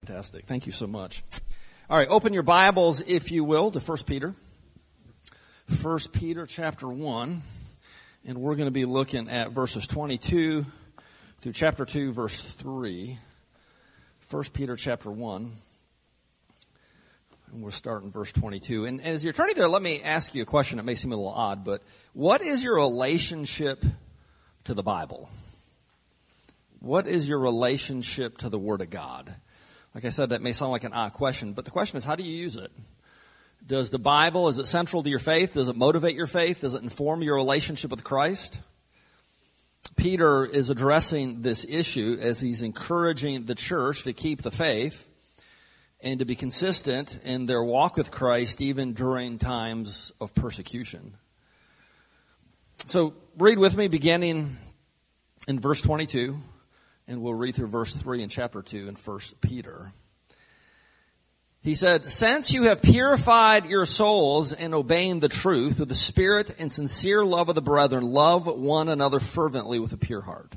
Fantastic. Thank you so much. All right, open your Bibles, if you will, to 1 Peter. 1 Peter chapter 1, and we're going to be looking at verses 22 through chapter 2, verse 3. 1 Peter chapter 1, and we'll start in verse 22. And as you're turning there, let me ask you a question that may seem a little odd, but what is your relationship to the Bible? What is your relationship to the Word of God? Like I said, that may sound like an odd question, but the question is, how do you use it? Does the Bible, is it central to your faith? Does it motivate your faith? Does it inform your relationship with Christ? Peter is addressing this issue as he's encouraging the church to keep the faith and to be consistent in their walk with Christ even during times of persecution. So read with me beginning in verse 22. And we'll read through verse 3 in chapter 2 in 1 Peter. He said, "Since you have purified your souls in obeying the truth with the spirit and sincere love of the brethren, love one another fervently with a pure heart."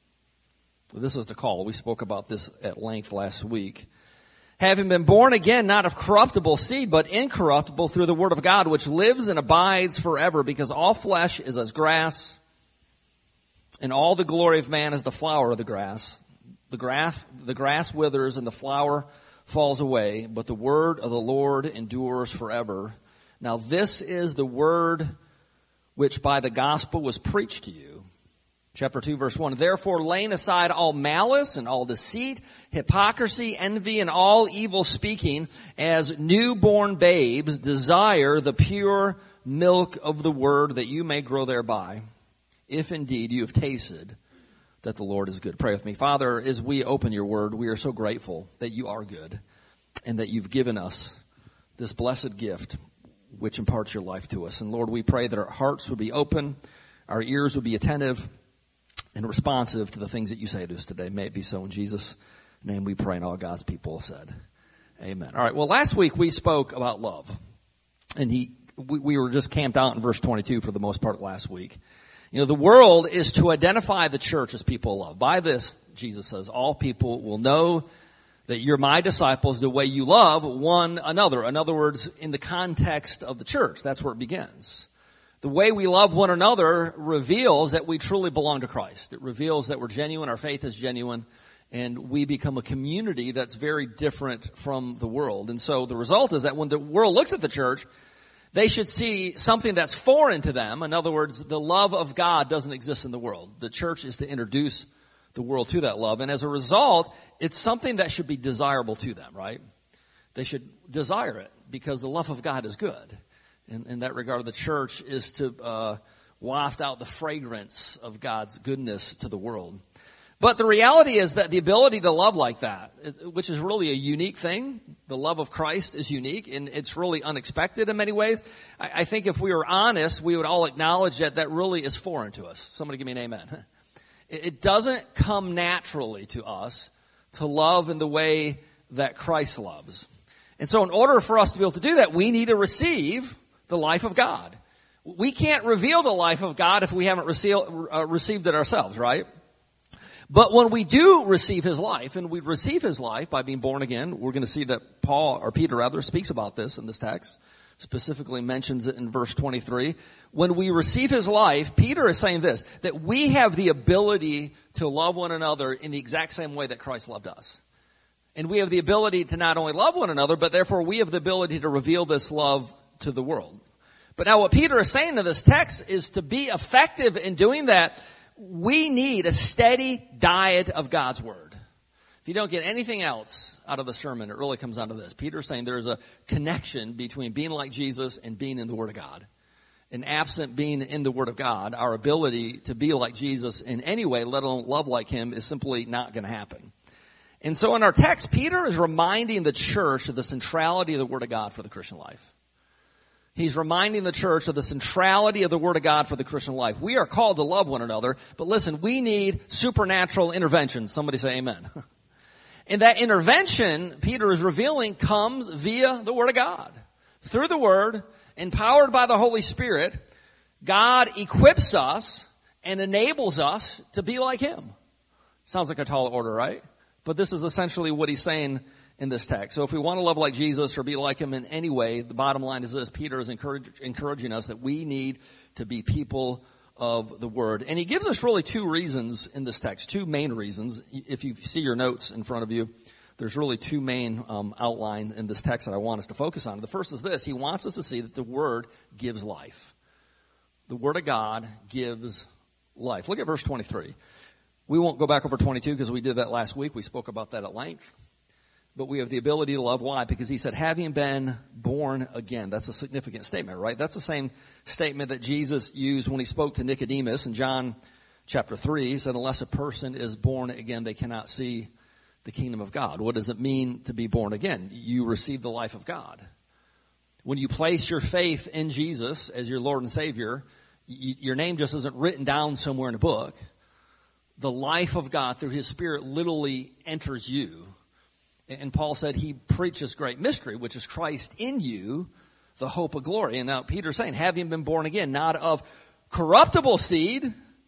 So this is the call. We spoke about this at length last week. "Having been born again, not of corruptible seed, but incorruptible through the word of God, which lives and abides forever, because all flesh is as grass, and all the glory of man is the flower of the grass. The grass withers and the flower falls away, but the word of the Lord endures forever. Now this is the word which by the gospel was preached to you." Chapter 2, verse 1. "Therefore, laying aside all malice and all deceit, hypocrisy, envy, and all evil speaking, as newborn babes, desire the pure milk of the word, that you may grow thereby, if indeed you have tasted that the Lord is good." Pray with me. Father, as we open your word, we are so grateful that you are good and that you've given us this blessed gift which imparts your life to us. And Lord, we pray that our hearts would be open, our ears would be attentive and responsive to the things that you say to us today. May it be so in Jesus' name we pray, and all God's people said, amen. All right, well, last week we spoke about love. And we were just camped out in verse 22 for the most part last week. You know, the world is to identify the church as people of love. By this, Jesus says, all people will know that you're my disciples the way you love one another. In other words, in the context of the church, that's where it begins. The way we love one another reveals that we truly belong to Christ. It reveals that we're genuine, our faith is genuine, and we become a community that's very different from the world. And so the result is that when the world looks at the church, they should see something that's foreign to them. In other words, the love of God doesn't exist in the world. The church is to introduce the world to that love. And as a result, it's something that should be desirable to them, right? They should desire it because the love of God is good. In that regard, the church is to waft out the fragrance of God's goodness to the world. But the reality is that the ability to love like that, which is really a unique thing, the love of Christ is unique, and it's really unexpected in many ways. I think if we were honest, we would all acknowledge that that really is foreign to us. Somebody give me an amen. It doesn't come naturally to us to love in the way that Christ loves. And so in order for us to be able to do that, we need to receive the life of God. We can't reveal the life of God if we haven't received it ourselves, right? But when we do receive his life, and we receive his life by being born again, we're going to see that Peter speaks about this in this text, specifically mentions it in verse 23. When we receive his life, Peter is saying this, that we have the ability to love one another in the exact same way that Christ loved us. And we have the ability to not only love one another, but therefore we have the ability to reveal this love to the world. But now what Peter is saying in this text is to be effective in doing that, we need a steady diet of God's word. If you don't get anything else out of the sermon, it really comes down to this. Peter's saying there's a connection between being like Jesus and being in the Word of God. And absent being in the Word of God, our ability to be like Jesus in any way, let alone love like him, is simply not going to happen. And so in our text, Peter is reminding the church of the centrality of the Word of God for the Christian life. He's reminding the church of the centrality of the Word of God for the Christian life. We are called to love one another, but listen, we need supernatural intervention. Somebody say amen. And that intervention, Peter is revealing, comes via the Word of God. Through the Word, empowered by the Holy Spirit, God equips us and enables us to be like him. Sounds like a tall order, right? But this is essentially what he's saying in this text. So if we want to love like Jesus or be like him in any way, the bottom line is this. Peter is encouraging us that we need to be people of the Word. And he gives us really two reasons in this text, two main reasons. If you see your notes in front of you, there's really two main outline in this text that I want us to focus on. The first is this. He wants us to see that the Word gives life. The Word of God gives life. Look at verse 23. We won't go back over 22 because we did that last week. We spoke about that at length. But we have the ability to love. Why? Because he said, having been born again. That's a significant statement, right? That's the same statement that Jesus used when he spoke to Nicodemus in John chapter 3. He said, unless a person is born again, they cannot see the kingdom of God. What does it mean to be born again? You receive the life of God. When you place your faith in Jesus as your Lord and Savior, your name just isn't written down somewhere in a book. The life of God through his Spirit literally enters you. And Paul said he preaches great mystery, which is Christ in you, the hope of glory. And now Peter's saying, having been born again, not of corruptible seed,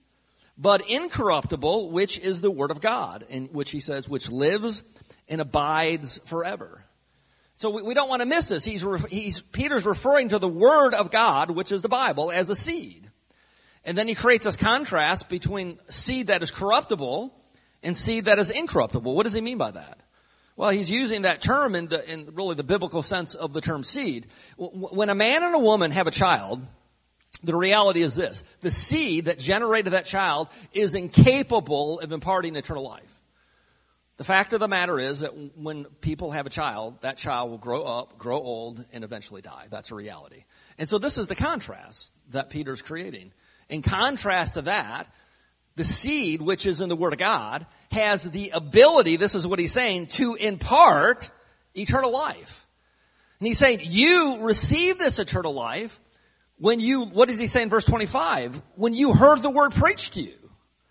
but incorruptible, which is the word of God, in which he says, which lives and abides forever. So we don't want to miss this. Peter's referring to the word of God, which is the Bible, as a seed. And then he creates this contrast between seed that is corruptible and seed that is incorruptible. What does he mean by that? Well, he's using that term in really the biblical sense of the term seed. When a man and a woman have a child, the reality is this. The seed that generated that child is incapable of imparting eternal life. The fact of the matter is that when people have a child, that child will grow up, grow old, and eventually die. That's a reality. And so this is the contrast that Peter's creating. In contrast to that, the seed, which is in the Word of God, has the ability, this is what he's saying, to impart eternal life. And he's saying, you receive this eternal life when what does he say in verse 25? When you heard the Word preached to you.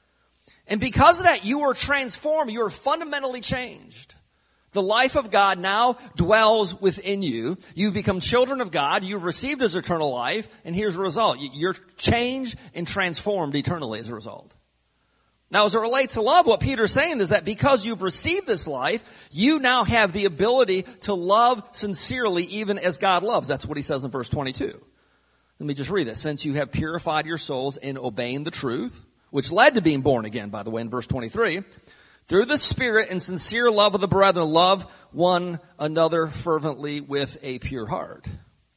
And because of that, you were transformed. You were fundamentally changed. The life of God now dwells within you. You've become children of God. You've received his eternal life. And here's the result. You're changed and transformed eternally as a result. Now, as it relates to love, what Peter's saying is that because you've received this life, you now have the ability to love sincerely even as God loves. That's what he says in verse 22. Let me just read this. Since you have purified your souls in obeying the truth, which led to being born again, by the way, in verse 23, through the Spirit and sincere love of the brethren, love one another fervently with a pure heart.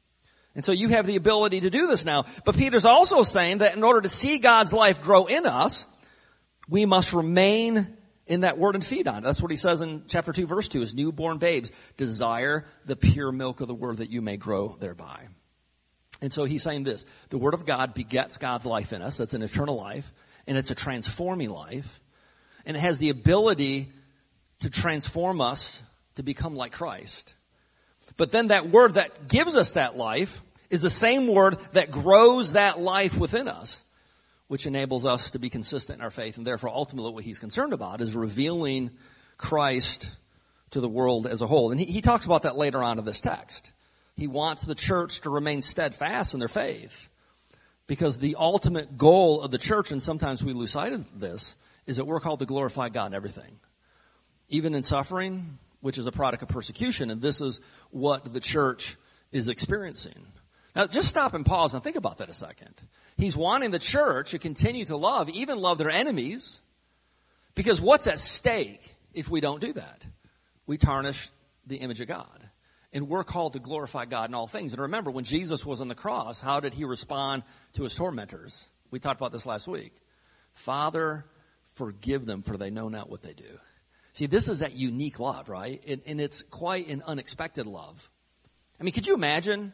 And so you have the ability to do this now. But Peter's also saying that in order to see God's life grow in us, we must remain in that word and feed on it. That's what he says in chapter 2, verse 2, as newborn babes, desire the pure milk of the word that you may grow thereby. And so he's saying this, the word of God begets God's life in us. That's an eternal life, and it's a transforming life. And it has the ability to transform us to become like Christ. But then that word that gives us that life is the same word that grows that life within us, which enables us to be consistent in our faith. And therefore, ultimately, what he's concerned about is revealing Christ to the world as a whole. And he talks about that later on in this text. He wants the church to remain steadfast in their faith. Because the ultimate goal of the church, and sometimes we lose sight of this, is that we're called to glorify God in everything. Even in suffering, which is a product of persecution. And this is what the church is experiencing. Now, just stop and pause and think about that a second. He's wanting the church to continue to love, even love their enemies. Because what's at stake if we don't do that? We tarnish the image of God. And we're called to glorify God in all things. And remember, when Jesus was on the cross, how did he respond to his tormentors? We talked about this last week. Father, forgive them, for they know not what they do. See, this is that unique love, right? And it's quite an unexpected love. I mean, could you imagine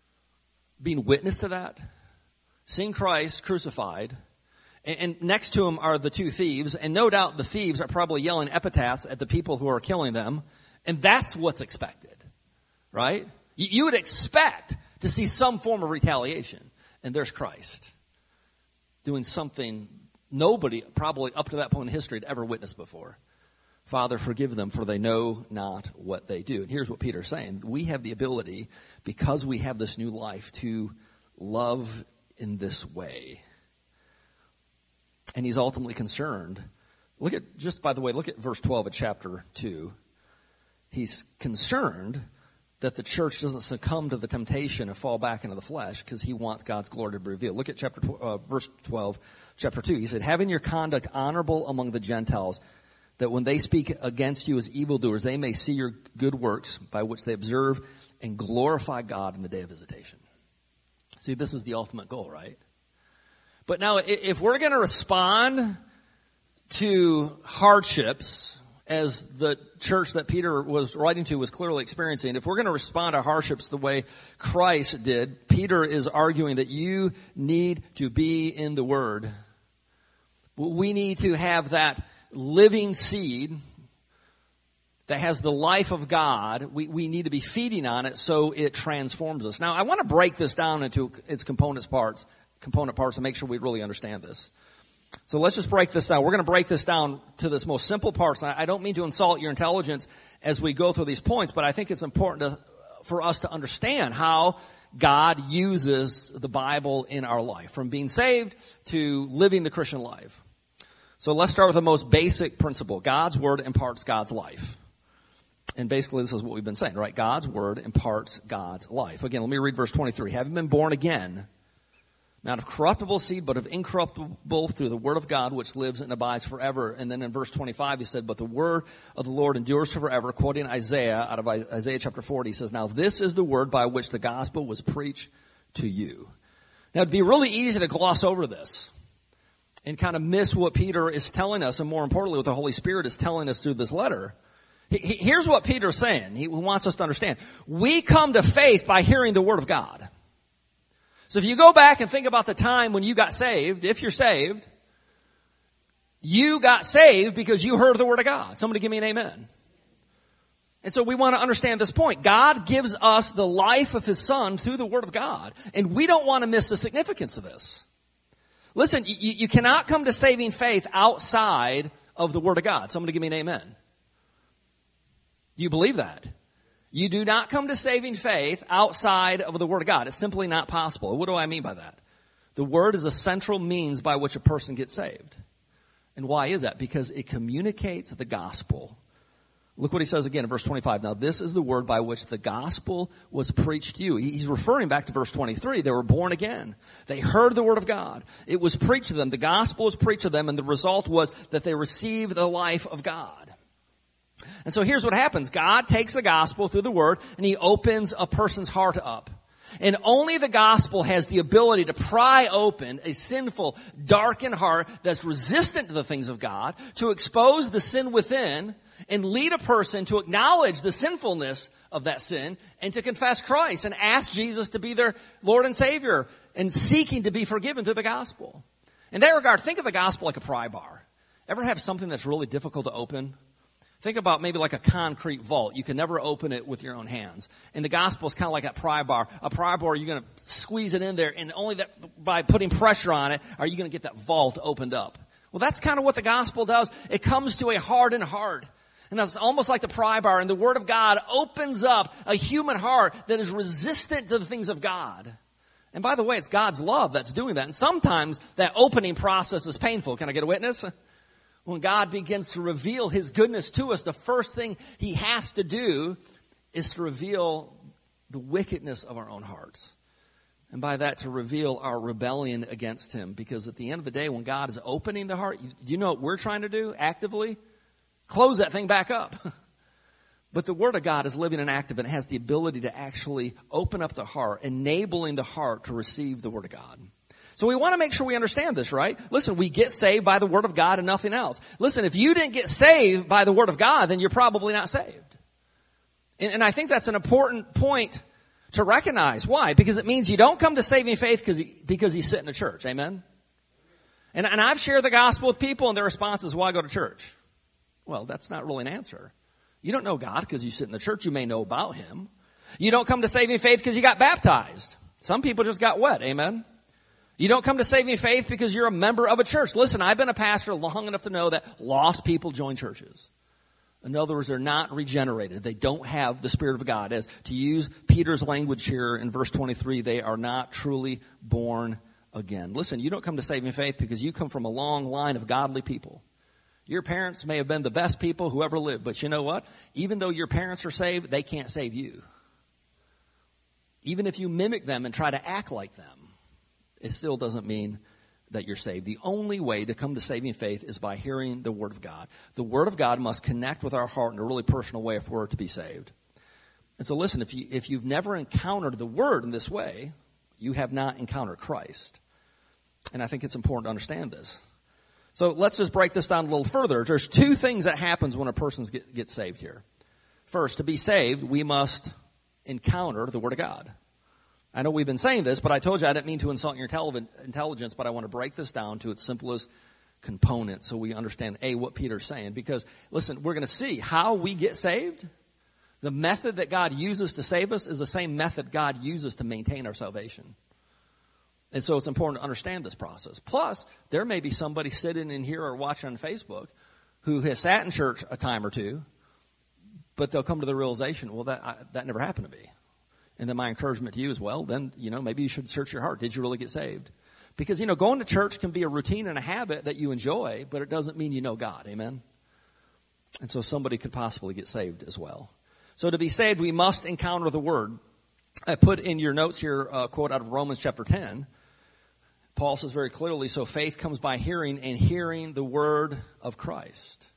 being witness to that? Seeing Christ crucified, and next to him are the two thieves, and no doubt the thieves are probably yelling epitaphs at the people who are killing them, and that's what's expected, right? You would expect to see some form of retaliation, and there's Christ doing something nobody probably up to that point in history had ever witnessed before. Father, forgive them, for they know not what they do. And here's what Peter's saying. We have the ability, because we have this new life, to love in this way. And he's ultimately concerned. Look at, just by the way, look at verse 12 of chapter 2. He's concerned that the church doesn't succumb to the temptation and fall back into the flesh, because he wants God's glory to be revealed. Look at verse 12, chapter 2. He said, having your conduct honorable among the Gentiles, that when they speak against you as evildoers, they may see your good works by which they observe and glorify God in the day of visitation. See, this is the ultimate goal, right? But now, if we're going to respond to hardships, as the church that Peter was writing to was clearly experiencing, if we're going to respond to hardships the way Christ did, Peter is arguing that you need to be in the Word. We need to have that living seed that has the life of God. We need to be feeding on it so it transforms us. Now, I want to break this down into its component parts and make sure we really understand this. So let's just break this down. We're going to break this down to this most simple parts. I don't mean to insult your intelligence as we go through these points, but I think it's important for us to understand how God uses the Bible in our life, from being saved to living the Christian life. So let's start with the most basic principle. God's Word imparts God's life. And basically this is what we've been saying, right? God's Word imparts God's life. Again, let me read verse 23. Having been born again, not of corruptible seed, but of incorruptible, through the Word of God, which lives and abides forever. And then in verse 25, he said, but the word of the Lord endures forever, quoting Isaiah out of Isaiah chapter 40. He says, now this is the word by which the gospel was preached to you. Now, it'd be really easy to gloss over this and kind of miss what Peter is telling us, and more importantly, what the Holy Spirit is telling us through this letter. Here's what Peter's saying. He wants us to understand. We come to faith by hearing the Word of God. So if you go back and think about the time when you got saved, if you're saved, you got saved because you heard the Word of God. Somebody give me an amen. And so we want to understand this point. God gives us the life of His Son through the Word of God, and we don't want to miss the significance of this. Listen, you cannot come to saving faith outside of the Word of God. Somebody give me an amen. Do you believe that? You do not come to saving faith outside of the Word of God. It's simply not possible. What do I mean by that? The Word is a central means by which a person gets saved. And why is that? Because it communicates the gospel. Look what he says again in verse 25. Now this is the word by which the gospel was preached to you. He's referring back to verse 23. They were born again. They heard the Word of God. It was preached to them. The gospel was preached to them, and the result was that they received the life of God. And so here's what happens. God takes the gospel through the Word, and He opens a person's heart up. And only the gospel has the ability to pry open a sinful, darkened heart that's resistant to the things of God, to expose the sin within, and lead a person to acknowledge the sinfulness of that sin, and to confess Christ and ask Jesus to be their Lord and Savior, and seeking to be forgiven through the gospel. In that regard, think of the gospel like a pry bar. Ever have something that's really difficult to open? Think about maybe like a concrete vault. You can never open it with your own hands. And the gospel is kind of like a pry bar. A pry bar, you're going to squeeze it in there, and only that by putting pressure on it are you going to get that vault opened up. Well, that's kind of what the gospel does. It comes to a hardened heart. And it's almost like the pry bar, and the Word of God opens up a human heart that is resistant to the things of God. And by the way, it's God's love that's doing that. And sometimes that opening process is painful. Can I get a witness? When God begins to reveal His goodness to us, the first thing He has to do is to reveal the wickedness of our own hearts. And by that, to reveal our rebellion against Him. Because at the end of the day, when God is opening the heart, do you know what we're trying to do actively? Close that thing back up. But the Word of God is living and active, and it has the ability to actually open up the heart, enabling the heart to receive the Word of God. So we want to make sure we understand this, right? Listen, we get saved by the Word of God and nothing else. Listen, if you didn't get saved by the Word of God, then you're probably not saved. And I think that's an important point to recognize. Why? Because it means you don't come to saving faith because you sit in a church. Amen? And I've shared the gospel with people, and their response is, well, I go to church. Well, that's not really an answer. You don't know God because you sit in the church. You may know about Him. You don't come to saving faith because you got baptized. Some people just got wet. Amen? You don't come to saving faith because you're a member of a church. Listen, I've been a pastor long enough to know that lost people join churches. In other words, they're not regenerated. They don't have the Spirit of God. As to use Peter's language here in verse 23, they are not truly born again. Listen, you don't come to saving faith because you come from a long line of godly people. Your parents may have been the best people who ever lived, but you know what? Even though your parents are saved, they can't save you. Even if you mimic them and try to act like them, it still doesn't mean that you're saved. The only way to come to saving faith is by hearing the Word of God. The Word of God must connect with our heart in a really personal way if we're to be saved. And so listen, if you've never encountered the Word in this way, you have not encountered Christ. And I think it's important to understand this. So let's just break this down a little further. There's two things that happens when a person gets saved here. First, to be saved, we must encounter the Word of God. I know we've been saying this, but I told you I didn't mean to insult your intelligence, but I want to break this down to its simplest component so we understand, what Peter's saying. Because, listen, we're going to see how we get saved. The method that God uses to save us is the same method God uses to maintain our salvation. And so it's important to understand this process. Plus, there may be somebody sitting in here or watching on Facebook who has sat in church a time or two, but they'll come to the realization, well, that never happened to me. And then my encouragement to you is, well, then, maybe you should search your heart. Did you really get saved? Because, going to church can be a routine and a habit that you enjoy, but it doesn't mean you know God. Amen? And so somebody could possibly get saved as well. So to be saved, we must encounter the Word. I put in your notes here a quote out of Romans chapter 10. Paul says very clearly, so faith comes by hearing, and hearing the Word of Christ.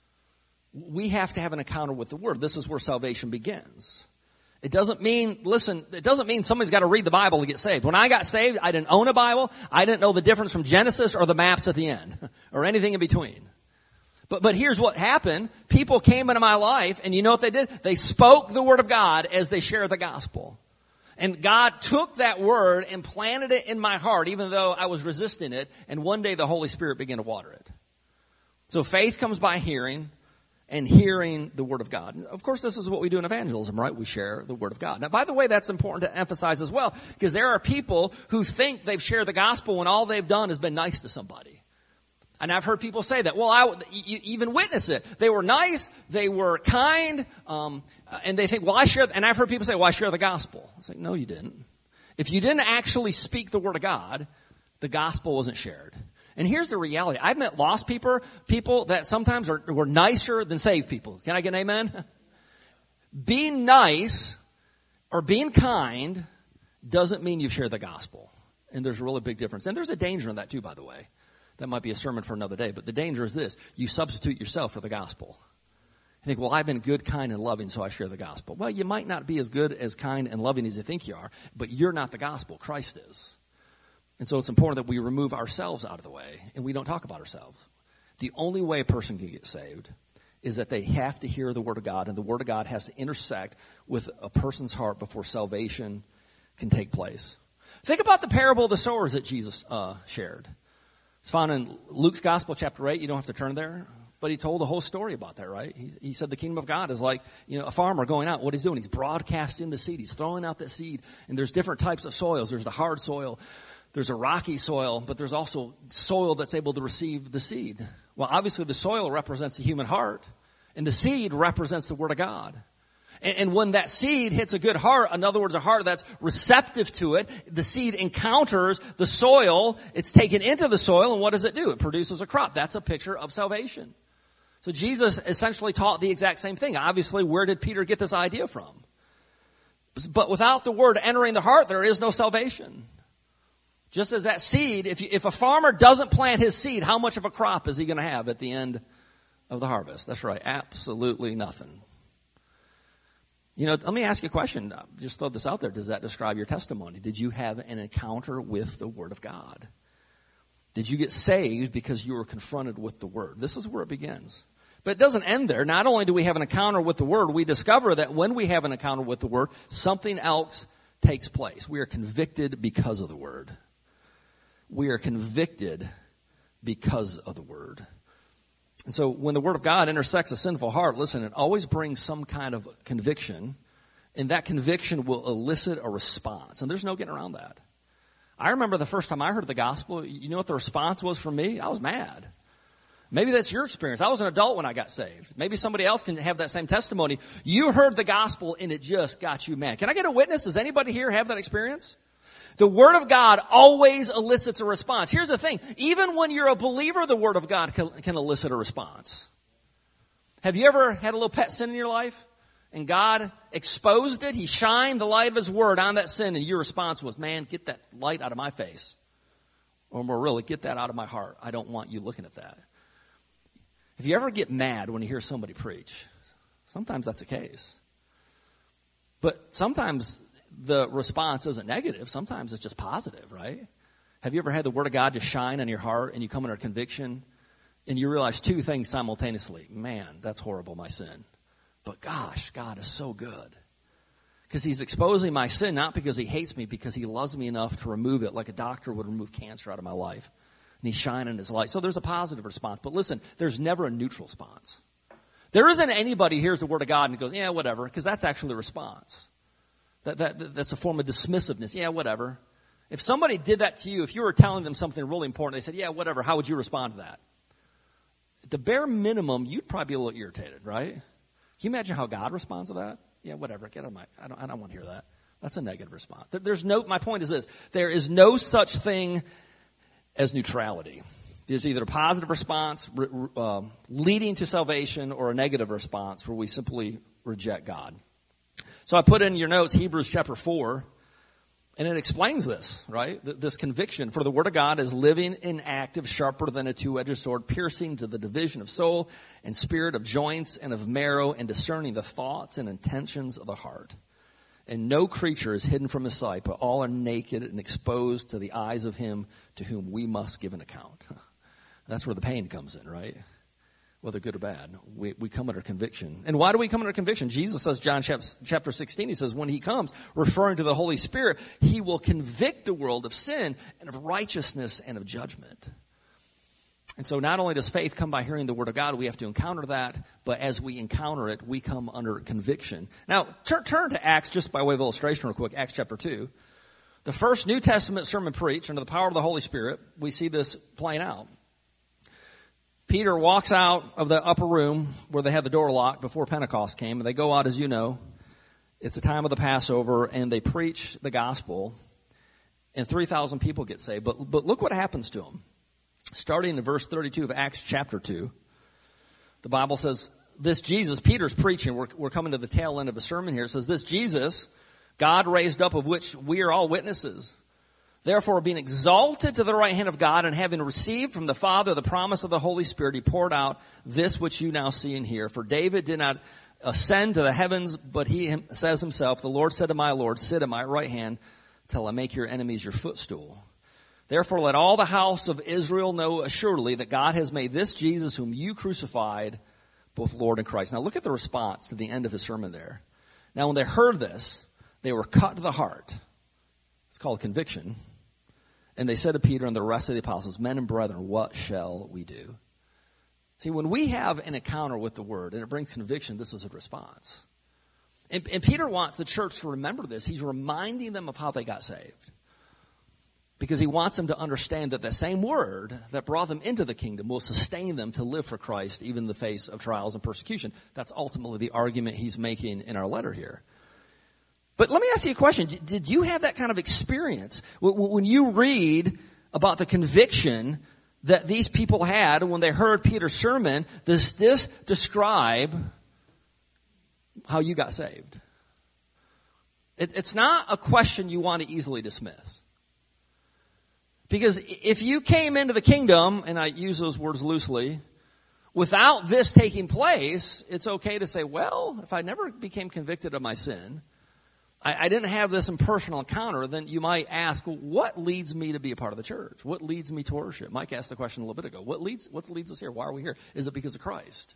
We have to have an encounter with the Word. This is where salvation begins. It doesn't mean somebody's got to read the Bible to get saved. When I got saved, I didn't own a Bible. I didn't know the difference from Genesis or the maps at the end or anything in between. But here's what happened. People came into my life, and you know what they did? They spoke the Word of God as they shared the gospel. And God took that Word and planted it in my heart, even though I was resisting it. And one day the Holy Spirit began to water it. So faith comes by hearing, and hearing the Word of God. And of course, this is what we do in evangelism, right? We share the Word of God. Now, by the way, that's important to emphasize as well, because there are people who think they've shared the gospel when all they've done has been nice to somebody. And I've heard people say that. Well, you even witness it. They were nice, they were kind, and they think, well, and I've heard people say, well, I share the gospel. It's like, no, you didn't. If you didn't actually speak the Word of God, the gospel wasn't shared. And here's the reality. I've met lost people that sometimes were nicer than saved people. Can I get an amen? Being nice or being kind doesn't mean you've shared the gospel. And there's a really big difference. And there's a danger in that too, by the way. That might be a sermon for another day. But the danger is this. You substitute yourself for the gospel. You think, well, I've been good, kind, and loving, so I share the gospel. Well, you might not be as good, as kind, and loving as you think you are, but you're not the gospel. Christ is. And so it's important that we remove ourselves out of the way, and we don't talk about ourselves. The only way a person can get saved is that they have to hear the Word of God, and the Word of God has to intersect with a person's heart before salvation can take place. Think about the parable of the sowers that Jesus shared. It's found in Luke's Gospel, chapter 8. You don't have to turn there. But he told the whole story about that, right? He said the kingdom of God is like, a farmer going out. What he's doing, he's broadcasting the seed. He's throwing out that seed. And there's different types of soils. There's the hard soil. There's a rocky soil. But there's also soil that's able to receive the seed. Well, obviously the soil represents the human heart. And the seed represents the Word of God. And when that seed hits a good heart, in other words, a heart that's receptive to it, the seed encounters the soil, it's taken into the soil, and what does it do? It produces a crop. That's a picture of salvation. So Jesus essentially taught the exact same thing. Obviously, where did Peter get this idea from? But without the Word entering the heart, there is no salvation. Just as that seed, if a farmer doesn't plant his seed, how much of a crop is he going to have at the end of the harvest? That's right, absolutely nothing. Let me ask you a question. Just throw this out there. Does that describe your testimony? Did you have an encounter with the Word of God? Did you get saved because you were confronted with the Word? This is where it begins. But it doesn't end there. Not only do we have an encounter with the Word, we discover that when we have an encounter with the Word, something else takes place. We are convicted because of the Word. We are convicted because of the Word. And so when the Word of God intersects a sinful heart, listen, it always brings some kind of conviction, and that conviction will elicit a response. And there's no getting around that. I remember the first time I heard the gospel, you know what the response was from me? I was mad. Maybe that's your experience. I was an adult when I got saved. Maybe somebody else can have that same testimony. You heard the gospel and it just got you mad. Can I get a witness? Does anybody here have that experience? The Word of God always elicits a response. Here's the thing. Even when you're a believer, the Word of God can elicit a response. Have you ever had a little pet sin in your life? And God exposed it. He shined the light of His Word on that sin. And your response was, man, get that light out of my face. Or more really, get that out of my heart. I don't want you looking at that. If you ever get mad when you hear somebody preach, sometimes that's the case. But sometimes the response isn't negative. Sometimes it's just positive, right? Have you ever had the Word of God just shine on your heart and you come under conviction and you realize two things simultaneously? Man, that's horrible, my sin. But gosh, God is so good. Because He's exposing my sin, not because He hates me, because He loves me enough to remove it like a doctor would remove cancer out of my life. And He's shining His light. So there's a positive response. But listen, there's never a neutral response. There isn't anybody who hears the Word of God and goes, yeah, whatever, because that's actually a response. That's a form of dismissiveness. Yeah, whatever. If somebody did that to you, if you were telling them something really important, they said, yeah, whatever, how would you respond to that? At the bare minimum, you'd probably be a little irritated, right? Can you imagine how God responds to that? Yeah, whatever, get out of my, I don't want to hear that. That's a negative response. My point is this, there is no such thing as neutrality. There's either a positive response leading to salvation or a negative response where we simply reject God. So I put in your notes Hebrews chapter 4, and it explains this, right? This conviction. For the Word of God is living and active, sharper than a two-edged sword, piercing to the division of soul and spirit, of joints and of marrow, and discerning the thoughts and intentions of the heart. And no creature is hidden from His sight, but all are naked and exposed to the eyes of Him to whom we must give an account. That's where the pain comes in, right? Whether good or bad, we come under conviction. And why do we come under conviction? Jesus says, John chapter 16, He says, when He comes, referring to the Holy Spirit, He will convict the world of sin and of righteousness and of judgment. And so not only does faith come by hearing the Word of God, we have to encounter that, but as we encounter it, we come under conviction. Now, turn to Acts, just by way of illustration real quick, Acts chapter 2. The first New Testament sermon preached under the power of the Holy Spirit, we see this playing out. Peter walks out of the upper room where they had the door locked before Pentecost came, and they go out, as you know. It's the time of the Passover, and they preach the gospel, and 3,000 people get saved. But look what happens to them. Starting in verse 32 of Acts chapter 2, the Bible says, this Jesus, Peter's preaching, we're coming to the tail end of the sermon here. It says, this Jesus, God raised up, of which we are all witnesses. Therefore, being exalted to the right hand of God and having received from the Father the promise of the Holy Spirit, He poured out this which you now see and hear. For David did not ascend to the heavens, but he says himself, the Lord said to my Lord, sit at my right hand till I make your enemies your footstool. Therefore, let all the house of Israel know assuredly that God has made this Jesus whom you crucified, both Lord and Christ. Now look at the response to the end of His sermon there. Now when they heard this, they were cut to the heart. It's called conviction. And they said to Peter and the rest of the apostles, men and brethren, what shall we do? See, when we have an encounter with the Word and it brings conviction, this is a response. And Peter wants the church to remember this. He's reminding them of how they got saved. Because he wants them to understand that the same Word that brought them into the kingdom will sustain them to live for Christ, even in the face of trials and persecution. That's ultimately the argument he's making in our letter here. But let me ask you a question. Did you have that kind of experience when you read about the conviction that these people had when they heard Peter's sermon? Does this describe how you got saved? It's not a question you want to easily dismiss. Because if you came into the kingdom, and I use those words loosely, without this taking place, it's okay to say, well, if I never became convicted of my sin, I didn't have this impersonal encounter, then you might ask, well, what leads me to be a part of the church? What leads me to worship? Mike asked the question a little bit ago. What leads us here? Why are we here? Is it because of Christ?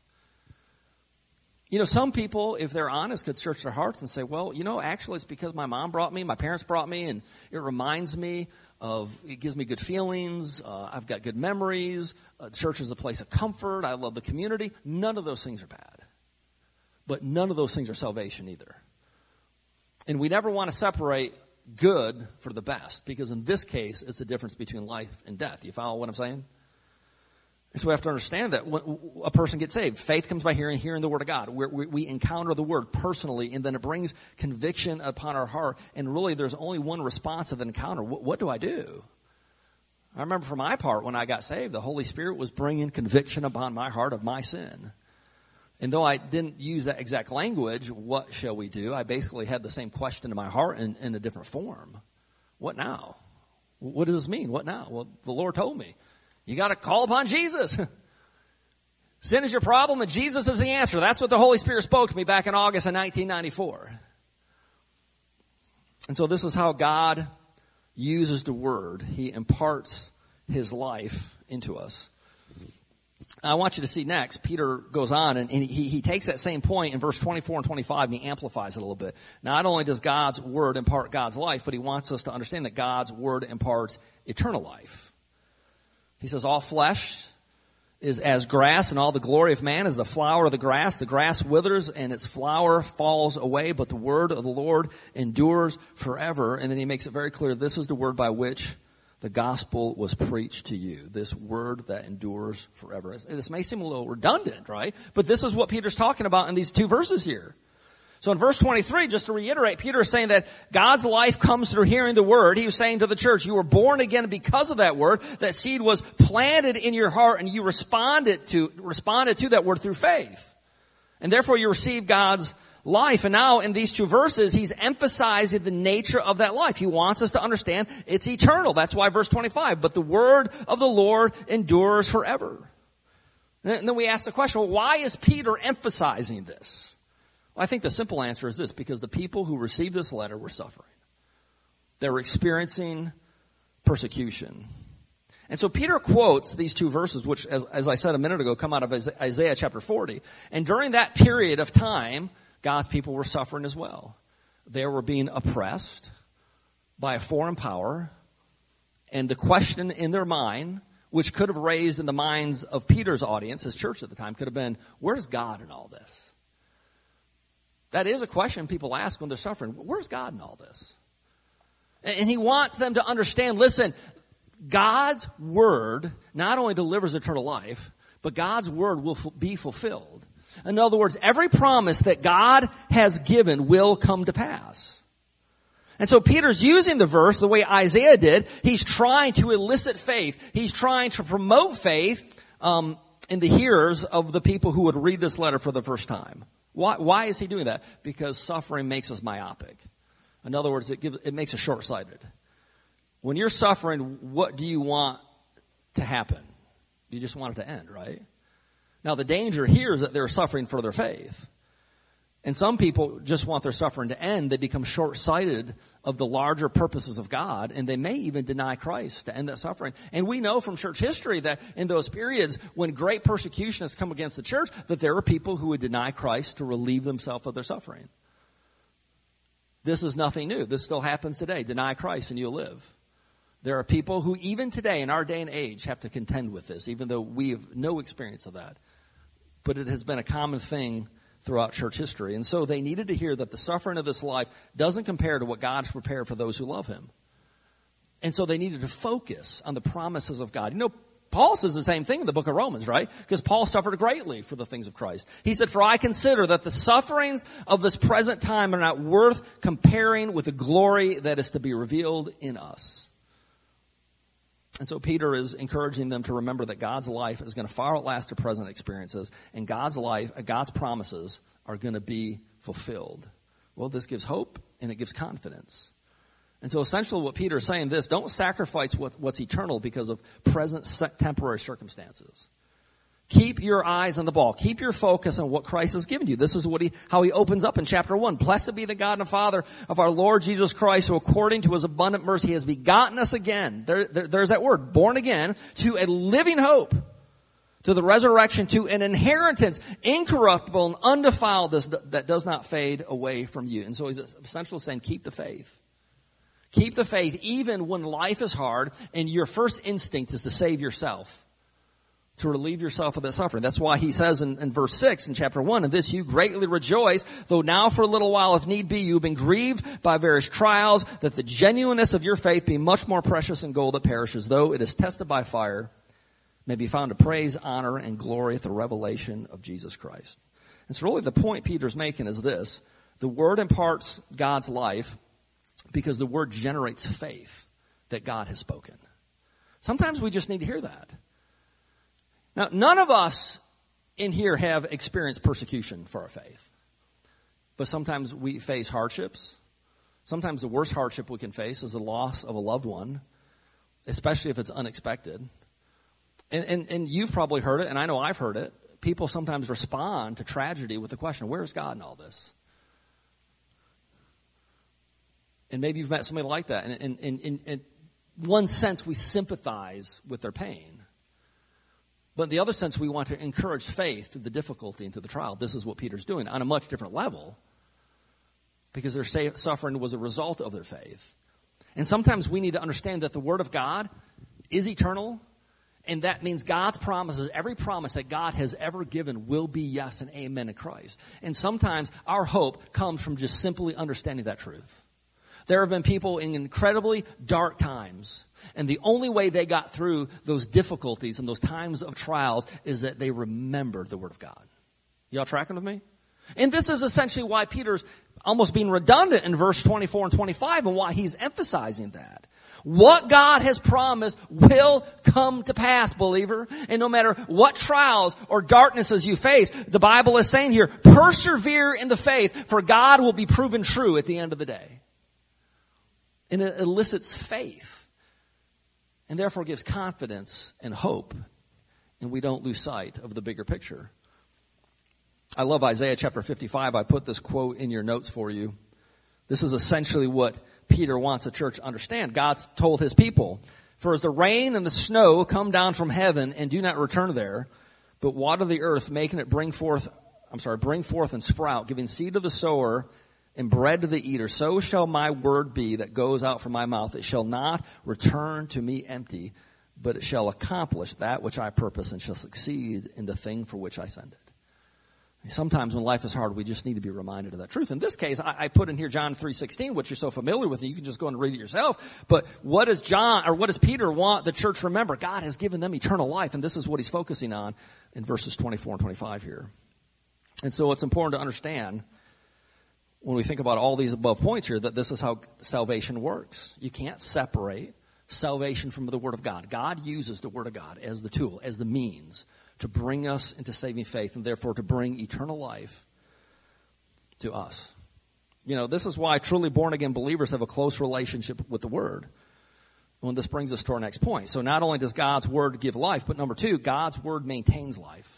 You know, some people, if they're honest, could search their hearts and say, well, you know, actually it's because my mom brought me, my parents brought me, and it reminds me it gives me good feelings. I've got good memories. Church is a place of comfort. I love the community. None of those things are bad. But none of those things are salvation either. And we never want to separate good for the best, because in this case, it's the difference between life and death. You follow what I'm saying? And so we have to understand that when a person gets saved, faith comes by hearing the Word of God. We encounter the Word personally, and then it brings conviction upon our heart. And really, there's only one response of the encounter. What do I do? I remember for my part, when I got saved, the Holy Spirit was bringing conviction upon my heart of my sin. And though I didn't use that exact language, what shall we do? I basically had the same question in my heart in a different form. What now? What does this mean? What now? Well, the Lord told me. You got to call upon Jesus. Sin is your problem and Jesus is the answer. That's what the Holy Spirit spoke to me back in August of 1994. And so this is how God uses the Word. He imparts His life into us. I want you to see next, Peter goes on and he takes that same point in verse 24 and 25 and he amplifies it a little bit. Not only does God's Word impart God's life, but he wants us to understand that God's Word imparts eternal life. He says, all flesh is as grass, and all the glory of man is the flower of the grass. The grass withers and its flower falls away, but the word of the Lord endures forever. And then he makes it very clear, this is the word by which the gospel was preached to you. This word that endures forever. This may seem a little redundant, right? But this is what Peter's talking about in these two verses here. So in verse 23, just to reiterate, Peter is saying that God's life comes through hearing the word. He was saying to the church, you were born again because of that word. That seed was planted in your heart and you responded to that word through faith. And therefore you received God's life. And now in these two verses, he's emphasizing the nature of that life. He wants us to understand it's eternal. That's why verse 25, but the word of the Lord endures forever. And then we ask the question, well, why is Peter emphasizing this? Well, I think the simple answer is this, because the people who received this letter were suffering. They were experiencing persecution. And so Peter quotes these two verses, which, as I said a minute ago, come out of Isaiah chapter 40. And during that period of time, God's people were suffering as well. They were being oppressed by a foreign power. And the question in their mind, which could have raised in the minds of Peter's audience, his church at the time, could have been, where's God in all this? That is a question people ask when they're suffering. Where's God in all this? And he wants them to understand, listen, God's word not only delivers eternal life, but God's word will be fulfilled. In other words, every promise that God has given will come to pass. And so Peter's using the verse the way Isaiah did. He's trying to elicit faith. He's trying to promote faith in the hearers of the people who would read this letter for the first time. Why is he doing that? Because suffering makes us myopic. In other words, it makes us short-sighted. When you're suffering, what do you want to happen? You just want it to end, right? Now, the danger here is that they're suffering for their faith. And some people just want their suffering to end. They become short-sighted of the larger purposes of God, and they may even deny Christ to end that suffering. And we know from church history that in those periods when great persecution has come against the church, that there are people who would deny Christ to relieve themselves of their suffering. This is nothing new. This still happens today. Deny Christ and you'll live. There are people who even today in our day and age have to contend with this, even though we have no experience of that. But it has been a common thing throughout church history. And so they needed to hear that the suffering of this life doesn't compare to what God's prepared for those who love him. And so they needed to focus on the promises of God. You know, Paul says the same thing in the book of Romans, right? Because Paul suffered greatly for the things of Christ. He said, for I consider that the sufferings of this present time are not worth comparing with the glory that is to be revealed in us. And so Peter is encouraging them to remember that God's life is going to far outlast their present experiences, and God's promises are going to be fulfilled. Well, this gives hope and it gives confidence. And so essentially what Peter is saying is, don't sacrifice what's eternal because of present temporary circumstances. Keep your eyes on the ball. Keep your focus on what Christ has given you. This is how he opens up in chapter 1. Blessed be the God and Father of our Lord Jesus Christ, who according to his abundant mercy has begotten us again. There's that word, born again, to a living hope, to the resurrection, to an inheritance, incorruptible and undefiled, that does not fade away from you. And so he's essentially saying, keep the faith. Keep the faith even when life is hard and your first instinct is to save yourself, to relieve yourself of that suffering. That's why he says in verse 6 in chapter 1, in this you greatly rejoice, though now for a little while, if need be, you've been grieved by various trials, that the genuineness of your faith be much more precious than gold that perishes, though it is tested by fire, may be found to praise, honor, and glory at the revelation of Jesus Christ. And so really the point Peter's making is this. The Word imparts God's life because the Word generates faith that God has spoken. Sometimes we just need to hear that. Now, none of us in here have experienced persecution for our faith. But sometimes we face hardships. Sometimes the worst hardship we can face is the loss of a loved one, especially if it's unexpected. And you've probably heard it, and I know I've heard it. People sometimes respond to tragedy with the question, where's God in all this? And maybe you've met somebody like that. And in one sense, we sympathize with their pain. But in the other sense, we want to encourage faith through the difficulty and through the trial. This is what Peter's doing on a much different level because their suffering was a result of their faith. And sometimes we need to understand that the Word of God is eternal, and that means God's promises, every promise that God has ever given will be yes and amen in Christ. And sometimes our hope comes from just simply understanding that truth. There have been people in incredibly dark times, and the only way they got through those difficulties and those times of trials is that they remembered the Word of God. Y'all tracking with me? And this is essentially why Peter's almost being redundant in verse 24 and 25 and why he's emphasizing that. What God has promised will come to pass, believer. And no matter what trials or darknesses you face, the Bible is saying here, persevere in the faith, for God will be proven true at the end of the day. And it elicits faith and therefore gives confidence and hope. And we don't lose sight of the bigger picture. I love Isaiah chapter 55. I put this quote in your notes for you. This is essentially what Peter wants the church to understand. God's told his people, for as the rain and the snow come down from heaven and do not return there, but water the earth, making it bring forth and sprout, giving seed to the sower and bread to the eater, so shall my word be that goes out from my mouth. It shall not return to me empty, but it shall accomplish that which I purpose and shall succeed in the thing for which I send it. Sometimes when life is hard, we just need to be reminded of that truth. In this case, I put in here John 3:16, which you're so familiar with, and you can just go and read it yourself. But what does Peter want the church to remember? God has given them eternal life, and this is what he's focusing on in verses 24 and 25 here. And so it's important to understand when we think about all these above points here that this is how salvation works. You can't separate salvation from the Word of God. God uses the Word of God as the tool, as the means to bring us into saving faith and therefore to bring eternal life to us. You know, this is why truly born-again believers have a close relationship with the Word. Well, this brings us to our next point. So not only does God's Word give life, but number two, God's Word maintains life.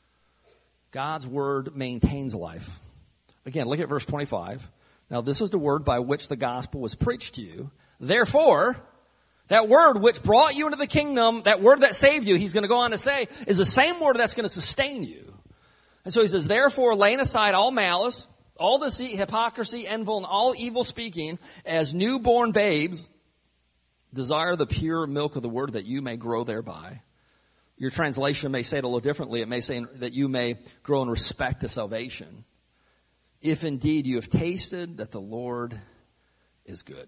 God's Word maintains life. Again, look at verse 25. Now, this is the word by which the gospel was preached to you. Therefore, that word which brought you into the kingdom, that word that saved you, he's going to go on to say, is the same word that's going to sustain you. And so he says, therefore, laying aside all malice, all deceit, hypocrisy, envy, and all evil speaking, as newborn babes, desire the pure milk of the word that you may grow thereby. Your translation may say it a little differently. It may say that you may grow in respect to salvation, if indeed you have tasted that the Lord is good.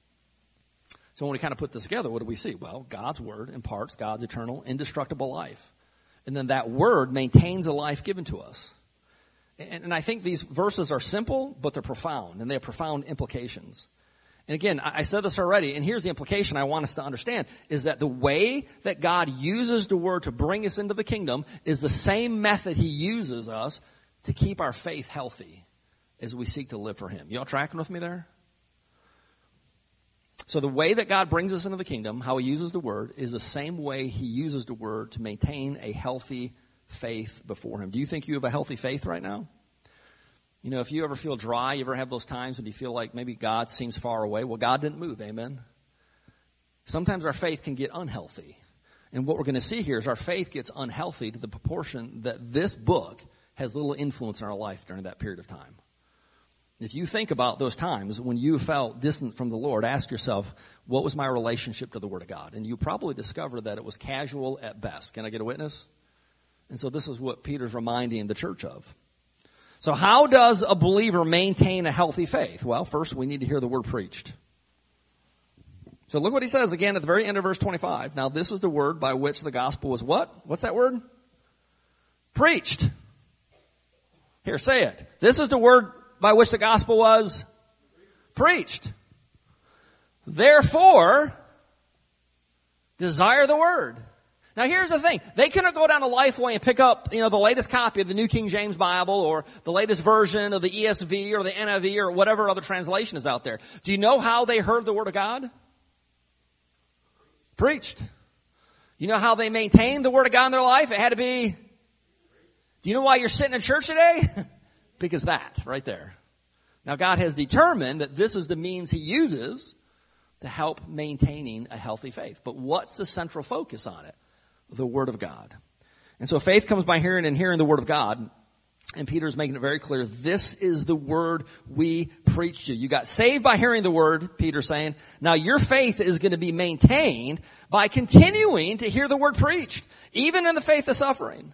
So when we kind of put this together, what do we see? Well, God's Word imparts God's eternal, indestructible life. And then that Word maintains a life given to us. And I think these verses are simple, but they're profound, and they have profound implications. And again, I said this already, and here's the implication I want us to understand, is that the way that God uses the Word to bring us into the kingdom is the same method He uses us to keep our faith healthy as we seek to live for Him. Y'all tracking with me there? So the way that God brings us into the kingdom, how He uses the Word, is the same way He uses the Word to maintain a healthy faith before Him. Do you think you have a healthy faith right now? You know, if you ever feel dry, you ever have those times when you feel like maybe God seems far away? Well, God didn't move, amen? Sometimes our faith can get unhealthy. And what we're going to see here is our faith gets unhealthy to the proportion that this book has little influence in our life during that period of time. If you think about those times when you felt distant from the Lord, ask yourself, what was my relationship to the Word of God? And you probably discover that it was casual at best. Can I get a witness? And so this is what Peter's reminding the church of. So how does a believer maintain a healthy faith? Well, first we need to hear the Word preached. So look what he says again at the very end of verse 25. Now this is the word by which the gospel was what? What's that word? Preached. Here, say it. This is the word by which the gospel was preached. Therefore, desire the word. Now here's the thing. They couldn't go down to Lifeway and pick up, the latest copy of the New King James Bible or the latest version of the ESV or the NIV or whatever other translation is out there. Do you know how they heard the word of God? Preached. You know how they maintained the word of God in their life? It had to be. Do you know why you're sitting in church today? Because that, right there. Now God has determined that this is the means he uses to help maintaining a healthy faith. But what's the central focus on it? The Word of God. And so faith comes by hearing and hearing the Word of God. And Peter's making it very clear, this is the Word we preach to you. You got saved by hearing the Word, Peter's saying. Now your faith is going to be maintained by continuing to hear the Word preached, even in the face of suffering.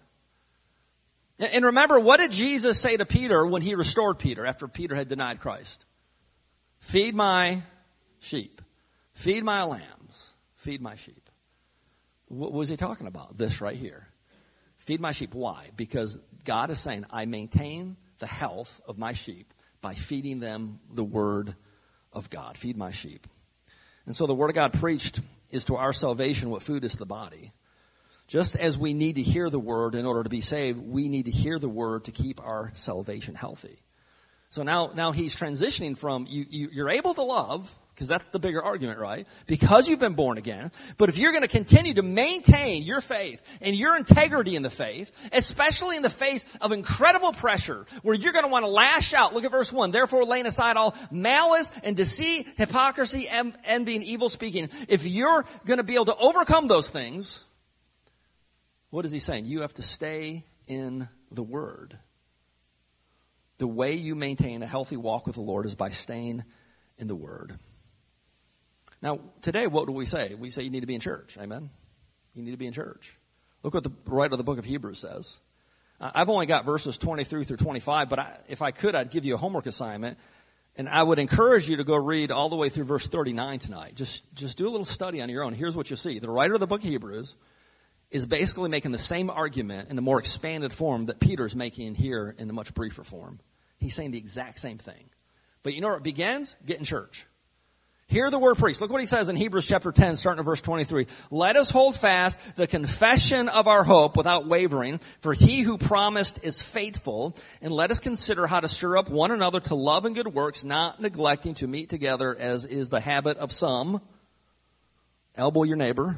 And remember, what did Jesus say to Peter when he restored Peter after Peter had denied Christ? Feed my sheep. Feed my lambs. Feed my sheep. What was he talking about? This right here. Feed my sheep. Why? Because God is saying, I maintain the health of my sheep by feeding them the Word of God. Feed my sheep. And so the Word of God preached is to our salvation what food is to the body. Just as we need to hear the Word in order to be saved, we need to hear the Word to keep our salvation healthy. So now he's transitioning from you're able to love, because that's the bigger argument, right? Because you've been born again. But if you're going to continue to maintain your faith and your integrity in the faith, especially in the face of incredible pressure, where you're going to want to lash out. Look at verse 1. Therefore, laying aside all malice and deceit, hypocrisy, envy, and evil speaking. If you're going to be able to overcome those things, what is he saying? You have to stay in the Word. The way you maintain a healthy walk with the Lord is by staying in the Word. Now, today, what do we say? We say you need to be in church. Amen? You need to be in church. Look what the writer of the book of Hebrews says. I've only got verses 23 through 25, but if I could, I'd give you a homework assignment. And I would encourage you to go read all the way through verse 39 tonight. Just do a little study on your own. Here's what you'll see. The writer of the book of Hebrews is basically making the same argument in a more expanded form that Peter's making here in a much briefer form. He's saying the exact same thing. But you know where it begins? Get in church. Hear the word preached. Look what he says in Hebrews chapter 10, starting at verse 23. Let us hold fast the confession of our hope without wavering, for he who promised is faithful. And let us consider how to stir up one another to love and good works, not neglecting to meet together as is the habit of some. Elbow your neighbor.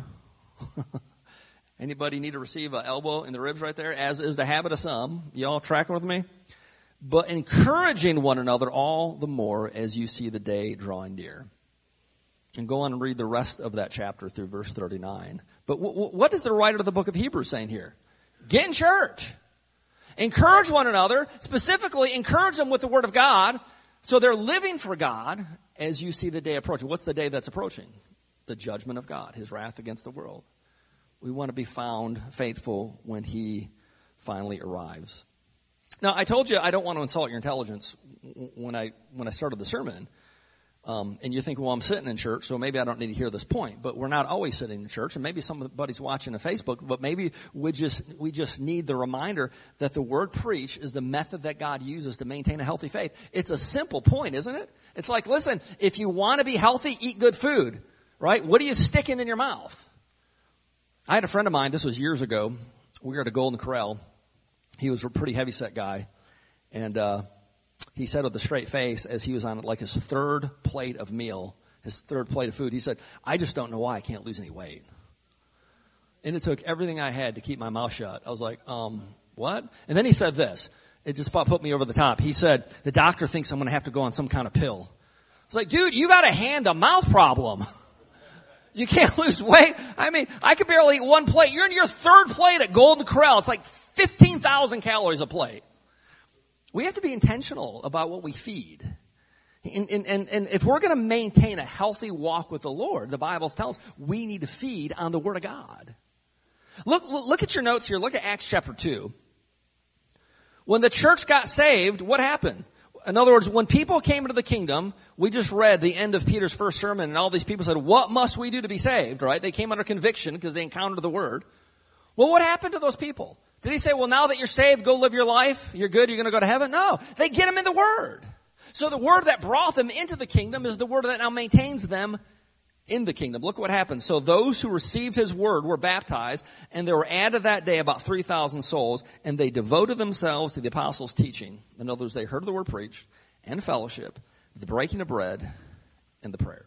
Anybody need to receive an elbow in the ribs right there? As is the habit of some. Y'all tracking with me? But encouraging one another all the more as you see the day drawing near. And go on and read the rest of that chapter through verse 39. But what is the writer of the book of Hebrews saying here? Get in church. Encourage one another. Specifically, encourage them with the Word of God so they're living for God as you see the day approaching. What's the day that's approaching? The judgment of God, His wrath against the world. We want to be found faithful when He finally arrives. Now, I told you I don't want to insult your intelligence when I started the sermon. And you think, well, I'm sitting in church, so maybe I don't need to hear this point. But we're not always sitting in church, and maybe somebody's watching on Facebook, but maybe we just need the reminder that the word preach is the method that God uses to maintain a healthy faith. It's a simple point, isn't it? It's like, listen, if you want to be healthy, eat good food, right? What are you sticking in your mouth? I had a friend of mine, this was years ago. We were at a Golden Corral. He was a pretty heavy-set guy, and he said with a straight face as he was on like his third plate of meal, his third plate of food, he said, I just don't know why I can't lose any weight. And it took everything I had to keep my mouth shut. I was like, what? And then he said this. It just put me over the top. He said, the doctor thinks I'm going to have to go on some kind of pill. I was like, dude, you got a hand-to-mouth problem. You can't lose weight. I mean, I could barely eat one plate. You're in your third plate at Golden Corral. It's like 15,000 calories a plate. We have to be intentional about what we feed. And if we're going to maintain a healthy walk with the Lord, the Bible tells us we need to feed on the Word of God. Look at your notes here. Look at Acts chapter 2. When the church got saved, what happened? In other words, when people came into the kingdom, we just read the end of Peter's first sermon, and all these people said, what must we do to be saved, right? They came under conviction because they encountered the word. Well, what happened to those people? Did he say, well, now that you're saved, go live your life, you're good, you're going to go to heaven? No, they get them in the word. So the word that brought them into the kingdom is the word that now maintains them in the kingdom. Look what happened. So those who received his word were baptized, and there were added that day about 3,000 souls, and they devoted themselves to the apostles' teaching. In other words, they heard the word preached, and fellowship, the breaking of bread, and the prayers.